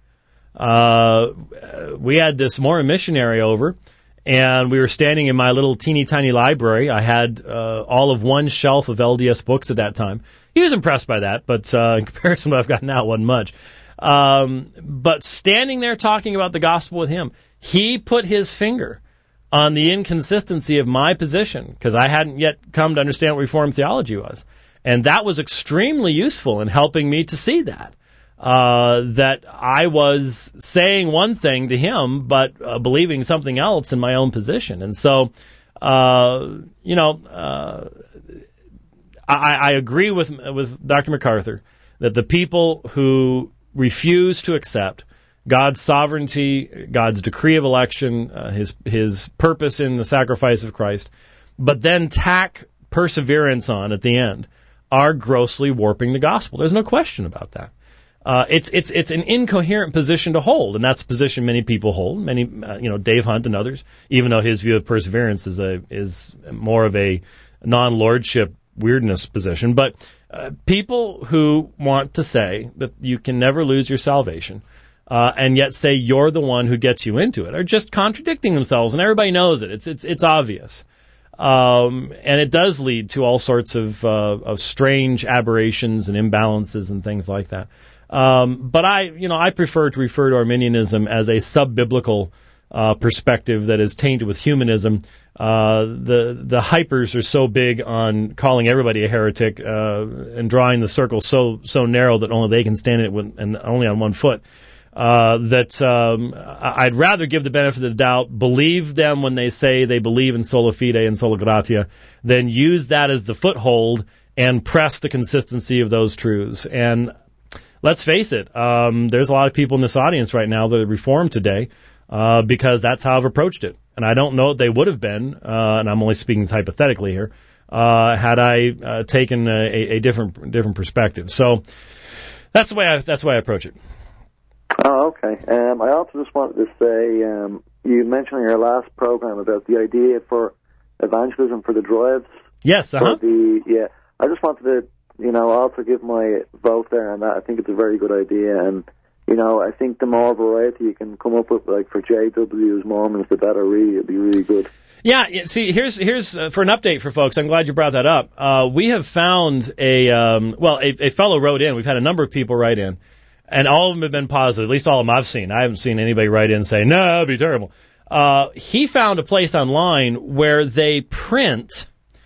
Uh, we had this Mormon missionary over. And we were standing in my little teeny tiny library. I had uh, all of one shelf of L D S books at that time. He was impressed by that, but uh, in comparison to what I've got now, it wasn't much. Um, but standing there talking about the gospel with him, he put his finger on the inconsistency of my position because I hadn't yet come to understand what Reformed theology was. And that was extremely useful in helping me to see that. Uh, that I was saying one thing to him, but uh, believing something else in my own position. And so, uh, you know, uh, I, I agree with with Doctor MacArthur that the people who refuse to accept God's sovereignty, God's decree of election, uh, his his purpose in the sacrifice of Christ, but then tack perseverance on at the end, are grossly warping the gospel. There's no question about that. Uh, it's it's it's an incoherent position to hold, and that's a position many people hold. Many, uh, you know, Dave Hunt and others, even though his view of perseverance is a is more of a non-lordship weirdness position. But uh, people who want to say that you can never lose your salvation, uh, and yet say you're the one who gets you into it, are just contradicting themselves, and everybody knows it. It's it's it's obvious. Um, and it does lead to all sorts of uh, of strange aberrations and imbalances and things like that. Um, but I, you know, I prefer to refer to Arminianism as a sub-biblical uh, perspective that is tainted with humanism. Uh, the the hypers are so big on calling everybody a heretic uh, and drawing the circle so so narrow that only they can stand it with, and only on one foot. Uh, that um, I'd rather give the benefit of the doubt, believe them when they say they believe in sola fide and sola gratia, than use that as the foothold and press the consistency of those truths. And let's face it, um, there's a lot of people in this audience right now that are Reformed today uh, because that's how I've approached it. And I don't know what they would have been, uh, and I'm only speaking hypothetically here, uh, had I uh, taken a, a different different perspective. So that's the way I, that's the way I approach it. Oh, okay. Um, I also just wanted to say, um, you mentioned in your last program about the idea for evangelism for the drives. Yes, uh-huh. For the, yeah, I just wanted to, you know, also give my vote there on that. I think it's a very good idea, and, you know, I think the more variety you can come up with, like for J W's Mormons, the better. Really, it'd be really good. Yeah, see, here's here's uh, for an update for folks. I'm glad you brought that up. Uh, we have found a um, well, a, a fellow wrote in. We've had a number of people write in, and all of them have been positive. At least all of them I've seen. I haven't seen anybody write in and say, "No, it'd be terrible." Uh, he found a place online where they print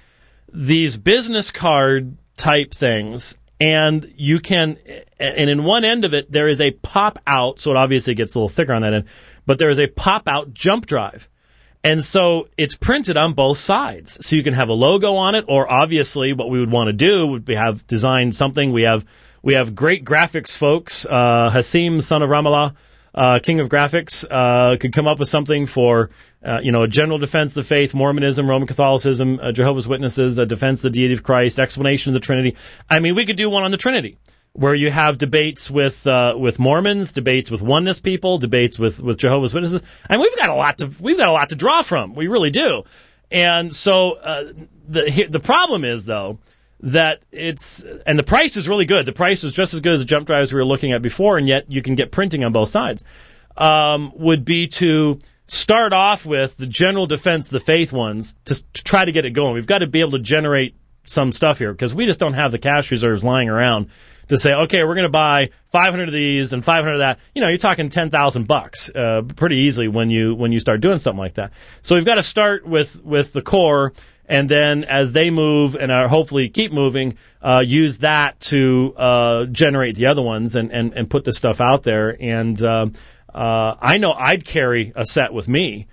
these business card type things, and you can, and in one end of it there is a pop out, so it obviously gets a little thicker on that end, but there is a pop out jump drive. And so it's printed on both sides. So you can have a logo on it, or obviously what we would want to do would be have designed something. We have we have great graphics folks. Uh, Hasim, son of Ramallah, uh, king of graphics, uh, could come up with something for, uh, you know, a general defense of faith, Mormonism, Roman Catholicism, uh, Jehovah's Witnesses, a defense of the deity of Christ, explanation of the Trinity. I mean, we could do one on the Trinity, where you have debates with uh, with Mormons, debates with oneness people, debates with, with Jehovah's Witnesses. I mean, we've got a lot to we've got a lot to draw from. We really do. And so uh, the the problem is though that it's and the price is really good. The price is just as good as the jump drives we were looking at before, and yet you can get printing on both sides. Um, would be to start off with the general defense of the faith ones to, to try to get it going. We've got to be able to generate some stuff here because we just don't have the cash reserves lying around to say, okay, we're going to buy five hundred of these and five hundred of that. You know, you're talking ten thousand bucks, uh, pretty easily when you, when you start doing something like that. So we've got to start with, with the core, and then as they move and are hopefully keep moving, uh, use that to, uh, generate the other ones and, and, and put this stuff out there. And, uh, uh, I know I'd carry a set with me.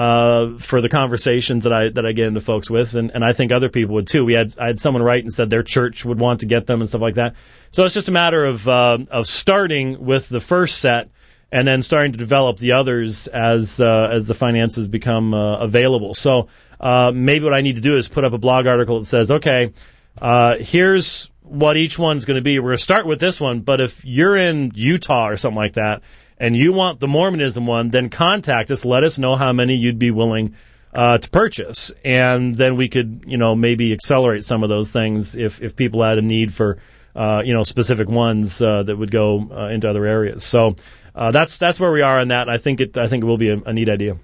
Uh, for the conversations that I that I get into folks with, and, and I think other people would too. We had I had someone write and said their church would want to get them and stuff like that. So it's just a matter of uh, of starting with the first set and then starting to develop the others as uh, as the finances become uh, available. So uh, maybe what I need to do is put up a blog article that says, okay, uh, here's what each one's going to be. We're going to start with this one, but if you're in Utah or something like that, and you want the Mormonism one, then contact us. Let us know how many you'd be willing uh, to purchase, and then we could, you know, maybe accelerate some of those things if if people had a need for, uh, you know, specific ones uh, that would go uh, into other areas. So uh, that's that's where we are on that. And I think it I think it will be a, a neat idea.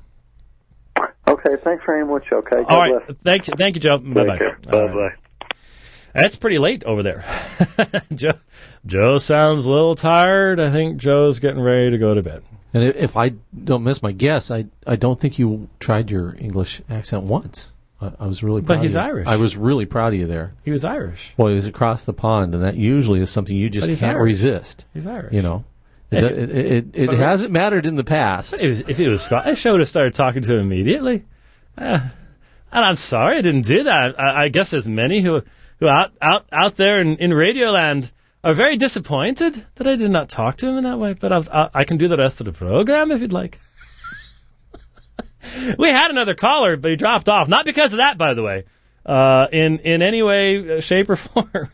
Okay, thanks very much. Okay, God all right, bless. thank you, thank you, Joe. Bye bye. Bye bye. That's pretty late over there. Joe, Joe sounds a little tired. I think Joe's getting ready to go to bed. And if I don't miss my guess, I I don't think you tried your English accent once. I, I was really proud But he's of you. Irish. I was really proud of you there. He was Irish. Well, he was across the pond, and that usually is something you just But he's can't Irish. resist. He's Irish. You know, it, If- it, it, it, it hasn't mattered in the past. If it was, if it was Scottish, I would have started talking to him immediately. Uh, and I'm sorry I didn't do that. I, I guess there's many who who out out out there in, in Radioland are very disappointed that I did not talk to him in that way. But I've, I, I can do the rest of the program if you'd like. We had another caller, but he dropped off. Not because of that, by the way, uh, in in any way, shape, or form.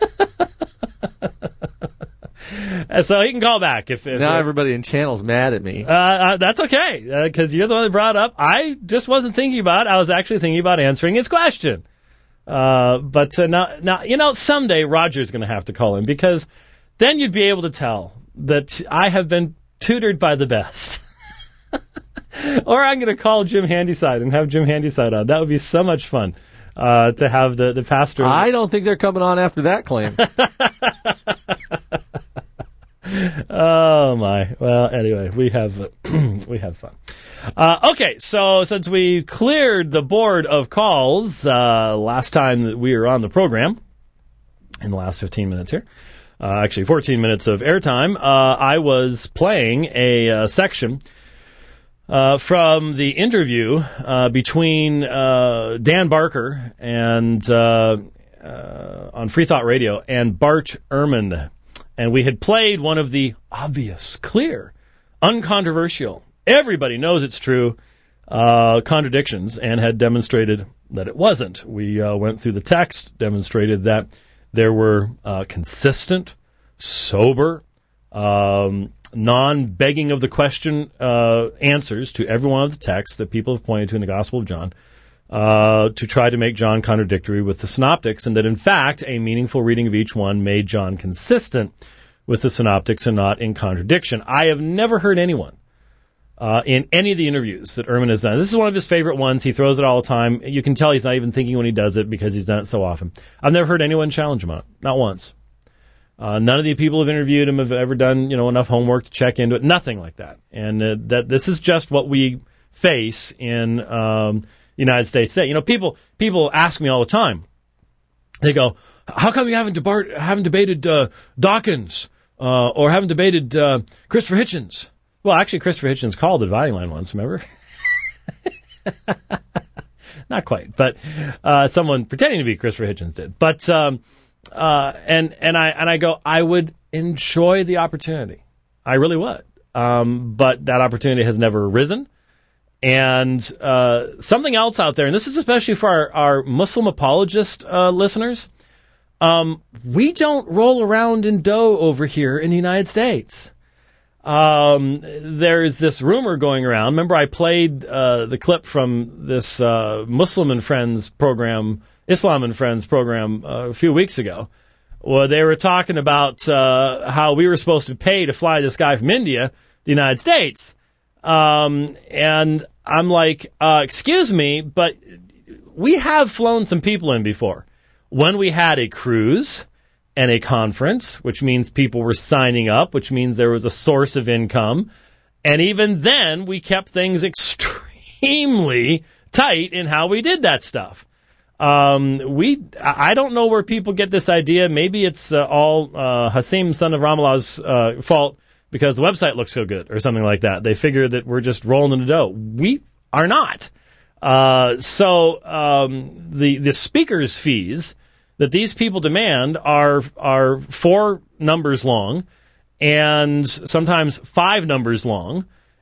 And so he can call back if, if Now if, everybody in channel's mad at me. Uh, uh, that's okay, because uh, you're the one that brought it up. I just wasn't thinking about it. I was actually thinking about answering his question. Uh, but uh, now, now, you know, someday Roger's going to have to call in, because then you'd be able to tell that I have been tutored by the best. Or I'm going to call Jim Handyside and have Jim Handyside on. That would be so much fun uh, to have the, the pastor. I don't think they're coming on after that claim. Oh my! Well, anyway, we have uh, we have fun. Uh, okay, so since we cleared the board of calls uh, last time that we were on the program, in the last fifteen minutes here, uh, actually fourteen minutes of airtime, uh, I was playing a uh, section uh, from the interview uh, between uh, Dan Barker and uh, uh, on Free Thought Radio and Bart Ehrman. And we had played one of the obvious, clear, uncontroversial, everybody knows it's true, uh, contradictions, and had demonstrated that it wasn't. We uh, went through the text, demonstrated that there were uh, consistent, sober, um, non-begging of the question uh, answers to every one of the texts that people have pointed to in the Gospel of John, Uh, to try to make John contradictory with the synoptics, and that in fact a meaningful reading of each one made John consistent with the synoptics and not in contradiction. I have never heard anyone uh, in any of the interviews that Ehrman has done. This is one of his favorite ones. He throws it all the time. You can tell he's not even thinking when he does it because he's done it so often. I've never heard anyone challenge him on it. Not once. Uh, none of the people who've interviewed him have ever done, you know, enough homework to check into it. Nothing like that. And uh, that this is just what we face in um, the United States today. You know, people people ask me all the time. They go, "How come you haven't, debar- haven't debated uh, Dawkins uh, or haven't debated uh, Christopher Hitchens?" Well, actually, Christopher Hitchens called the dividing line once. Remember? Not quite, but uh, someone pretending to be Christopher Hitchens did. But um, uh, and and I and I go, I would enjoy the opportunity. I really would. Um, but that opportunity has never arisen. And uh, something else out there, and this is especially for our, our Muslim apologist uh, listeners, um, we don't roll around in dough over here in the United States. Um, there's this rumor going around. Remember, I played uh, the clip from this uh, Muslim and Friends program, Islam and Friends program uh, a few weeks ago. Well, they were talking about uh, how we were supposed to pay to fly this guy from India, the United States. Um, and I'm like, uh, excuse me, but we have flown some people in before. When we had a cruise and a conference, which means people were signing up, which means there was a source of income. And even then, we kept things extremely tight in how we did that stuff. Um, we, I don't know where people get this idea. Maybe it's uh, all uh, Hasim, son of Ramallah's uh, fault, because the website looks so good or something like that. They figure that we're just rolling in the dough. We are not. Uh, so um, the the speakers' fees that these people demand are are four numbers long and sometimes five numbers long,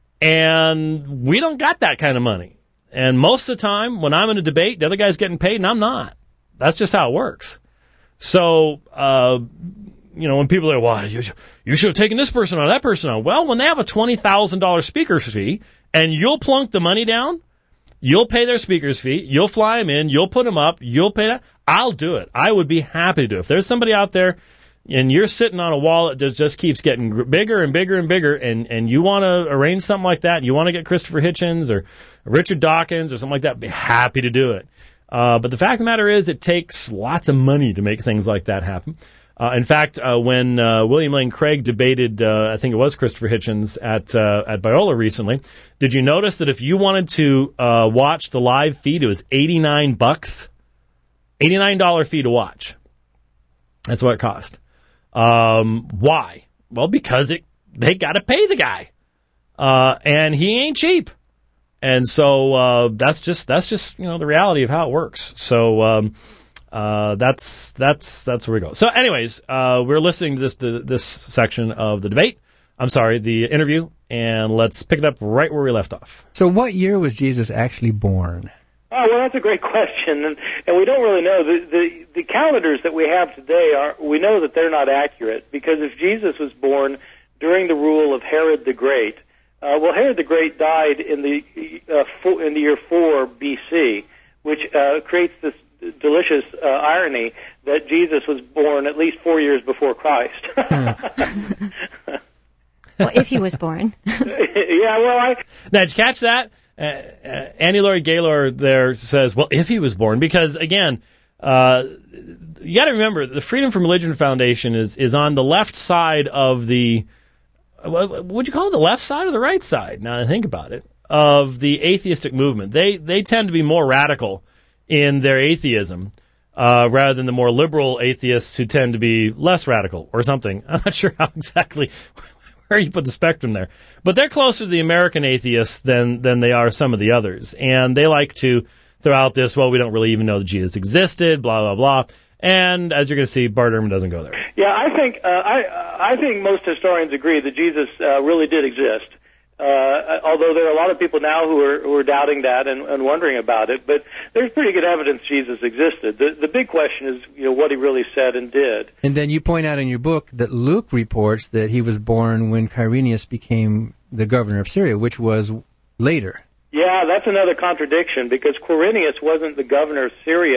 and we don't got that kind of money. And most of the time, when I'm in a debate, the other guy's getting paid and I'm not. That's just how it works. So, uh, you know, when people are, well, you, you should have taken this person on, that person on. Well, when they have a twenty thousand dollars speaker's fee and you'll plunk the money down, you'll pay their speaker's fee, you'll fly them in, you'll put them up, you'll pay that, I'll do it. I would be happy to do it. If there's somebody out there and you're sitting on a wall that just keeps getting bigger and bigger and bigger, and, and you want to arrange something like that, and you want to get Christopher Hitchens or Richard Dawkins or something like that, I'd be happy to do it. Uh, but the fact of the matter is it takes lots of money to make things like that happen. Uh, in fact, uh, when uh, William Lane Craig debated, uh, I think it was Christopher Hitchens at uh, at Biola recently, did you notice that if you wanted to uh, watch the live feed, it was eighty-nine bucks, eighty-nine dollars fee to watch. That's what it cost. Um, why? Well, because it they got to pay the guy, uh, and he ain't cheap. And so uh, that's just that's just you know the reality of how it works. So. Um, Uh, that's, that's, that's where we go. So anyways, uh, we're listening to this, to this section of the debate. I'm sorry, the interview, and let's pick it up right where we left off. So what year was Jesus actually born? Oh, well, that's a great question, and, and we don't really know. The, the, the calendars that we have today are, we know that they're not accurate, because if Jesus was born during the rule of Herod the Great, uh, well, Herod the Great died in the, uh, four, in the year four B C, which, uh, creates this delicious uh, irony that Jesus was born at least four years before Christ. Well, if he was born. Yeah, well, I... Now, did you catch that? Uh, uh, Annie Laurie Gaylor there says, well, if he was born, because, again, uh, you got to remember, the Freedom from Religion Foundation is, is on the left side of the, what would you call it, the left side or the right side, now that I think about it, of the atheistic movement. They, they tend to be more radical in their atheism, uh, rather than the more liberal atheists who tend to be less radical or something. I'm not sure how exactly where you put the spectrum there. But they're closer to the American atheists than, than they are some of the others. And they like to throw out this, well, we don't really even know that Jesus existed, blah, blah, blah. And as you're going to see, Bart Ehrman doesn't go there. Yeah, I think, uh, I, I think most historians agree that Jesus, uh, really did exist. Uh, although there are a lot of people now who are, who are doubting that and, and wondering about it, but there's pretty good evidence Jesus existed. The, the big question is, you know, what he really said and did. And then you point out in your book that Luke reports that he was born when Quirinius became the governor of Syria, which was later. Yeah, that's another contradiction, because Quirinius wasn't the governor of Syria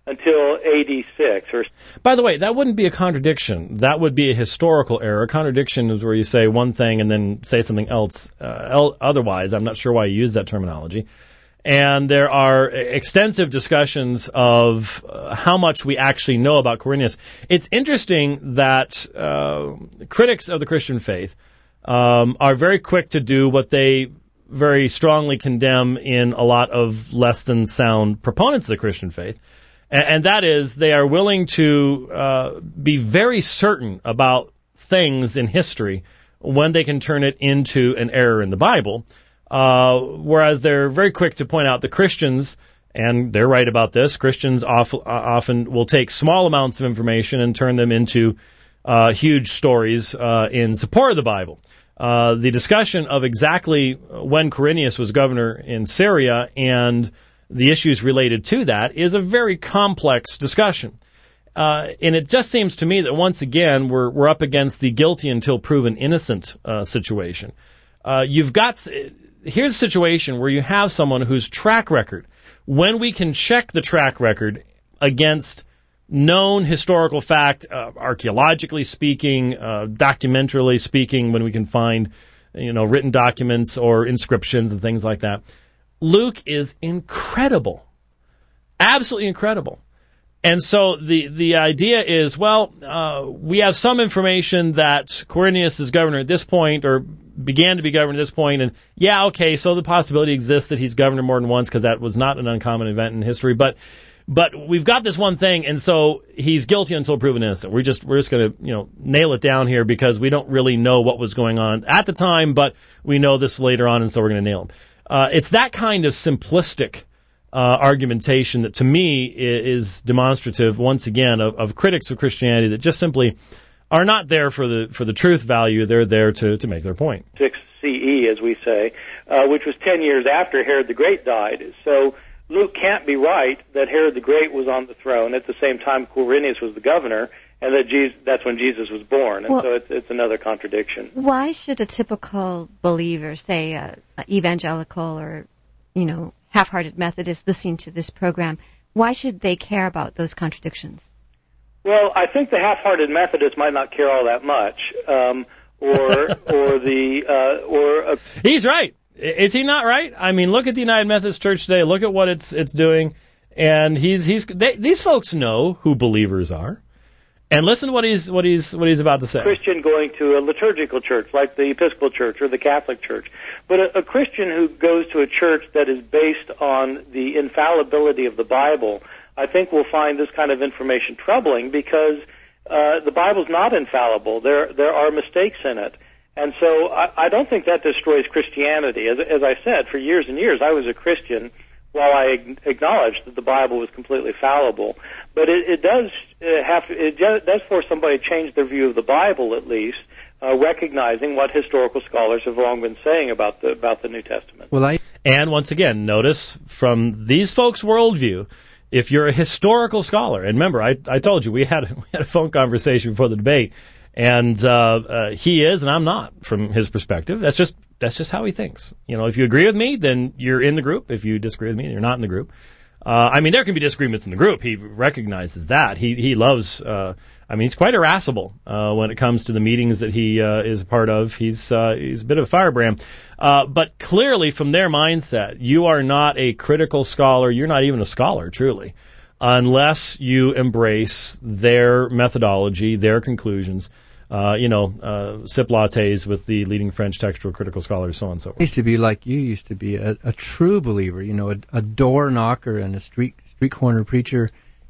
until A D six. Or By the way, that wouldn't be a contradiction. That would be a historical error. A contradiction is where you say one thing and then say something else uh, el- otherwise. I'm not sure why you use that terminology. And there are extensive discussions of uh, how much we actually know about Quirinius. It's interesting that uh, critics of the Christian faith um, are very quick to do what they very strongly condemn in a lot of less than sound proponents of the Christian faith. And, and that is, they are willing to uh, be very certain about things in history when they can turn it into an error in the Bible. Uh, whereas they're very quick to point out the Christians, and they're right about this, Christians off, uh, often will take small amounts of information and turn them into uh, huge stories uh, in support of the Bible. Uh, the discussion of exactly when Quirinius was governor in Syria and the issues related to that is a very complex discussion. Uh, and it just seems to me that once again we're, we're up against the guilty until proven innocent uh, situation. Uh, you've got... Here's a situation where you have someone whose track record, when we can check the track record against known historical fact, uh, archaeologically speaking, uh, documentarily speaking, when we can find, you know, written documents or inscriptions and things like that, Luke is incredible. Absolutely incredible. And so the, the idea is, well, uh, we have some information that Quirinius is governor at this point, or began to be governor at this point, and yeah, okay, so the possibility exists that he's governor more than once, because that was not an uncommon event in history, but but we've got this one thing, and so he's guilty until proven innocent. We're just we're just going to, you know, nail it down here because we don't really know what was going on at the time, but we know this later on, and so we're going to nail him. Uh, it's that kind of simplistic Uh, argumentation that to me is demonstrative, once again, of, of critics of Christianity that just simply are not there for the for the truth value. They're there to, to make their point. six C E, as we say, uh, which was ten years after Herod the Great died. So Luke can't be right that Herod the Great was on the throne at the same time Quirinius was the governor, and that Jesus, that's when Jesus was born. And well, so it's, it's another contradiction. Why should a typical believer, say uh, evangelical or, you know, half-hearted Methodist listening to this program, why should they care about those contradictions? Well, I think the half-hearted Methodist might not care all that much, um, or or the uh, or a... He's right. Is he not right? I mean, look at the United Methodist Church today. Look at what it's it's doing, and he's he's they, these folks know who believers are. And listen to what he's what he's what he's about to say. Christian going to a liturgical church like the Episcopal Church or the Catholic Church, but a, a Christian who goes to a church that is based on the infallibility of the Bible, I think will find this kind of information troubling because uh, the Bible's not infallible. There there are mistakes in it, and so I, I don't think that destroys Christianity. As as I said, for years and years, I was a Christian while I acknowledged that the Bible was completely fallible. But it, it does uh, have to, it does force somebody to change their view of the Bible, at least, uh, recognizing what historical scholars have long been saying about the about the New Testament. Well, I and once again, notice from these folks' worldview, if you're a historical scholar, and remember, I I told you we had we had a phone conversation before the debate, and uh, uh, he is, and I'm not, from his perspective. That's just that's just how he thinks. You know, if you agree with me, then you're in the group. If you disagree with me, then you're not in the group. Uh, I mean, there can be disagreements in the group. He recognizes that. He he loves. Uh, I mean, he's quite irascible uh, when it comes to the meetings that he uh, is a part of. He's uh, he's a bit of a firebrand. Uh, but clearly, from their mindset, you are not a critical scholar. You're not even a scholar, truly, unless you embrace their methodology, their conclusions. Uh, you know, uh, sip lattes with the leading French textual critical scholars, so on and so forth. I used to be like you used to be, a, a true believer, you know, a, a door knocker and a street street corner preacher.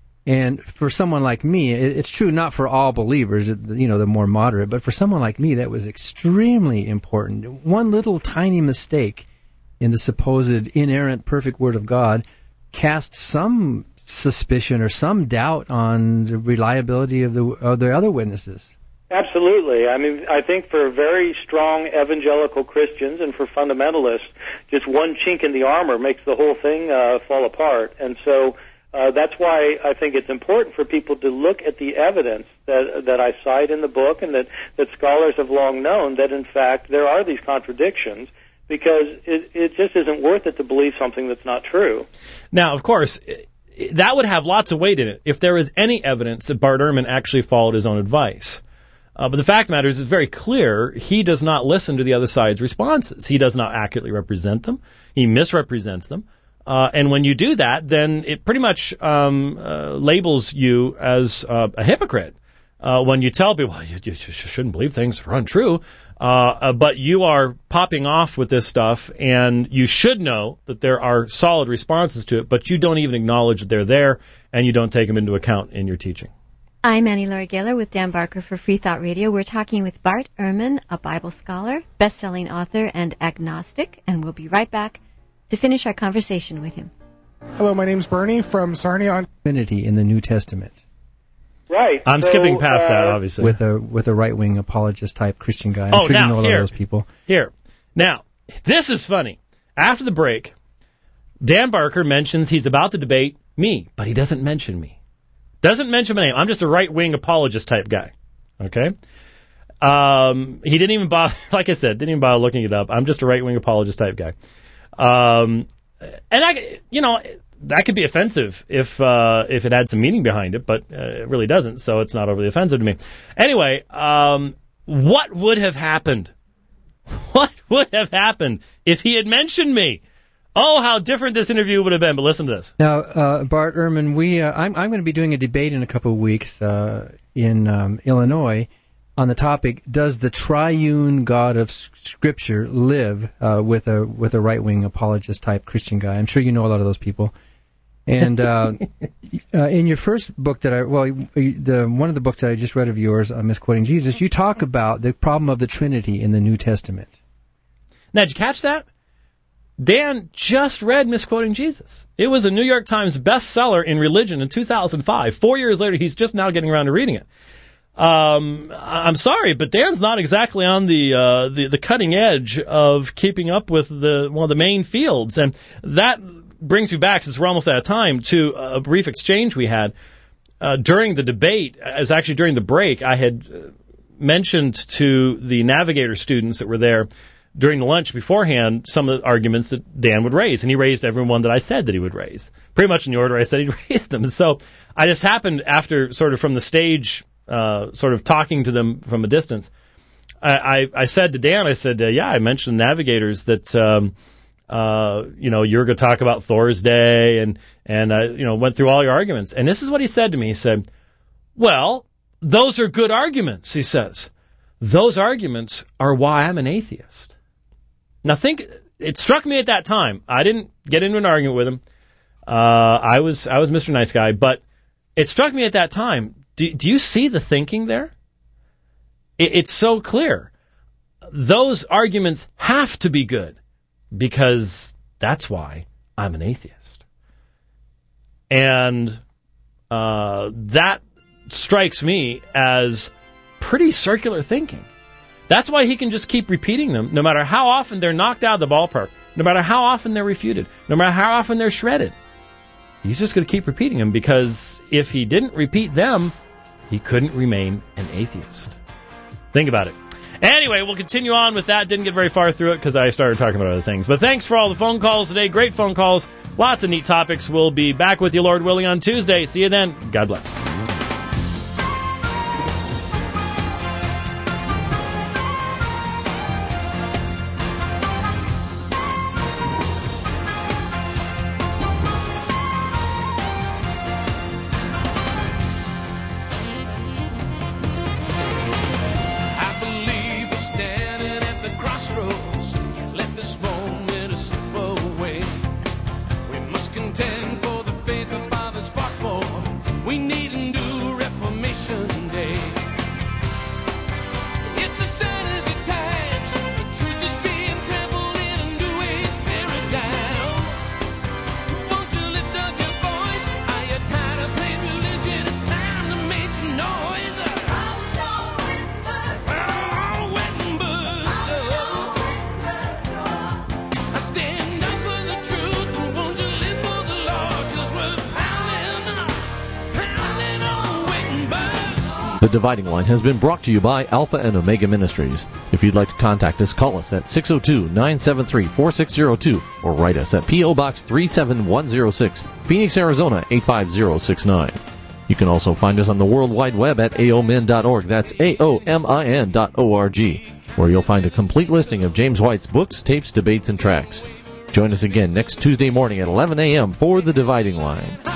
And for someone like me, it, it's true not for all believers, you know, the more moderate, but for someone like me, that was extremely important. One little tiny mistake in the supposed inerrant perfect Word of God cast some suspicion or some doubt on the reliability of the of the other witnesses. Absolutely. I mean, I think for very strong evangelical Christians and for fundamentalists, just one chink in the armor makes the whole thing uh, fall apart. And so uh, that's why I think it's important for people to look at the evidence that that I cite in the book and that, that scholars have long known that, in fact, there are these contradictions, because it, it just isn't worth it to believe something that's not true. Now, of course, that would have lots of weight in it if there was any evidence that Bart Ehrman actually followed his own advice. Uh, but the fact of the matter is, it's very clear he does not listen to the other side's responses. He does not accurately represent them. He misrepresents them. Uh, and when you do that, then it pretty much um, uh, labels you as uh, a hypocrite. Uh, when you tell people, well, you, you shouldn't believe things that are untrue, uh, uh, but you are popping off with this stuff, and you should know that there are solid responses to it, but you don't even acknowledge that they're there, and you don't take them into account in your teaching. I'm Annie Laurie Gaylor with Dan Barker for Free Thought Radio. We're talking with Bart Ehrman, a Bible scholar, best-selling author, and agnostic, and we'll be right back to finish our conversation with him. Hello, my name's Bernie from Sarnia. Trinity in the New Testament. Right. I'm so, skipping past uh, that, obviously. With a with a right wing apologist type Christian guy. I'm oh, sure now, you know a lot here, of those people. Here. Now, this is funny. After the break, Dan Barker mentions he's about to debate me, but he doesn't mention me. Doesn't mention my name. I'm just a right wing apologist type guy. Okay? Um, he didn't even bother, like I said, didn't even bother looking it up. I'm just a right wing apologist type guy. Um, and I, you know, that could be offensive if uh, if it had some meaning behind it, but uh, it really doesn't, so it's not overly offensive to me. Anyway, um, what would have happened? What would have happened if he had mentioned me? Oh, how different this interview would have been, but listen to this. Now, uh, Bart Ehrman, we, uh, I'm, I'm going to be doing a debate in a couple of weeks uh, in um, Illinois on the topic, does the triune God of Scripture live uh, with a with a right-wing apologist type Christian guy? I'm sure you know a lot of those people. And uh, uh, in your first book that I, well, the one of the books that I just read of yours, uh, Misquoting Jesus, you talk about the problem of the Trinity in the New Testament. Now, did you catch that? Dan just read Misquoting Jesus. It was a New York Times bestseller in religion in two thousand five. Four years later, he's just now getting around to reading it. Um, I'm sorry, but Dan's not exactly on the, uh, the the cutting edge of keeping up with the one of the main fields, and that brings me back, since we're almost out of time, to a brief exchange we had uh, during the debate. It was actually during the break. I had uh, mentioned to the Navigator students that were there during the lunch beforehand some of the arguments that Dan would raise, and he raised every one that I said that he would raise, pretty much in the order I said he'd raise them. And so I just happened, after sort of from the stage, uh, sort of talking to them from a distance, I, I, I said to Dan, I said, uh, yeah, I mentioned Navigators that, um, uh, you know, you're going to talk about Thor's Day, and, and uh, you know, went through all your arguments. And this is what he said to me. He said, well, those are good arguments, he says. Those arguments are why I'm an atheist. Now, think, it struck me at that time. I didn't get into an argument with him. Uh, I was I was Mister Nice Guy, but it struck me at that time. Do, do you see the thinking there? It, it's so clear. Those arguments have to be good, because that's why I'm an atheist. And uh, that strikes me as pretty circular thinking. That's why he can just keep repeating them, no matter how often they're knocked out of the ballpark, no matter how often they're refuted, no matter how often they're shredded. He's just going to keep repeating them, because if he didn't repeat them, he couldn't remain an atheist. Think about it. Anyway, we'll continue on with that. Didn't get very far through it because I started talking about other things. But thanks for all the phone calls today. Great phone calls. Lots of neat topics. We'll be back with you, Lord willing, on Tuesday. See you then. God bless. The Dividing Line has been brought to you by Alpha and Omega Ministries. If you'd like to contact us, call us at six oh two, nine seven three, four six oh two or write us at P O. Box three seven one oh six, Phoenix, Arizona eight five zero six nine. You can also find us on the World Wide Web at A O M I N dot org. That's A O M I N dot O R G, where you'll find a complete listing of James White's books, tapes, debates, and tracks. Join us again next Tuesday morning at eleven a.m. for The Dividing Line.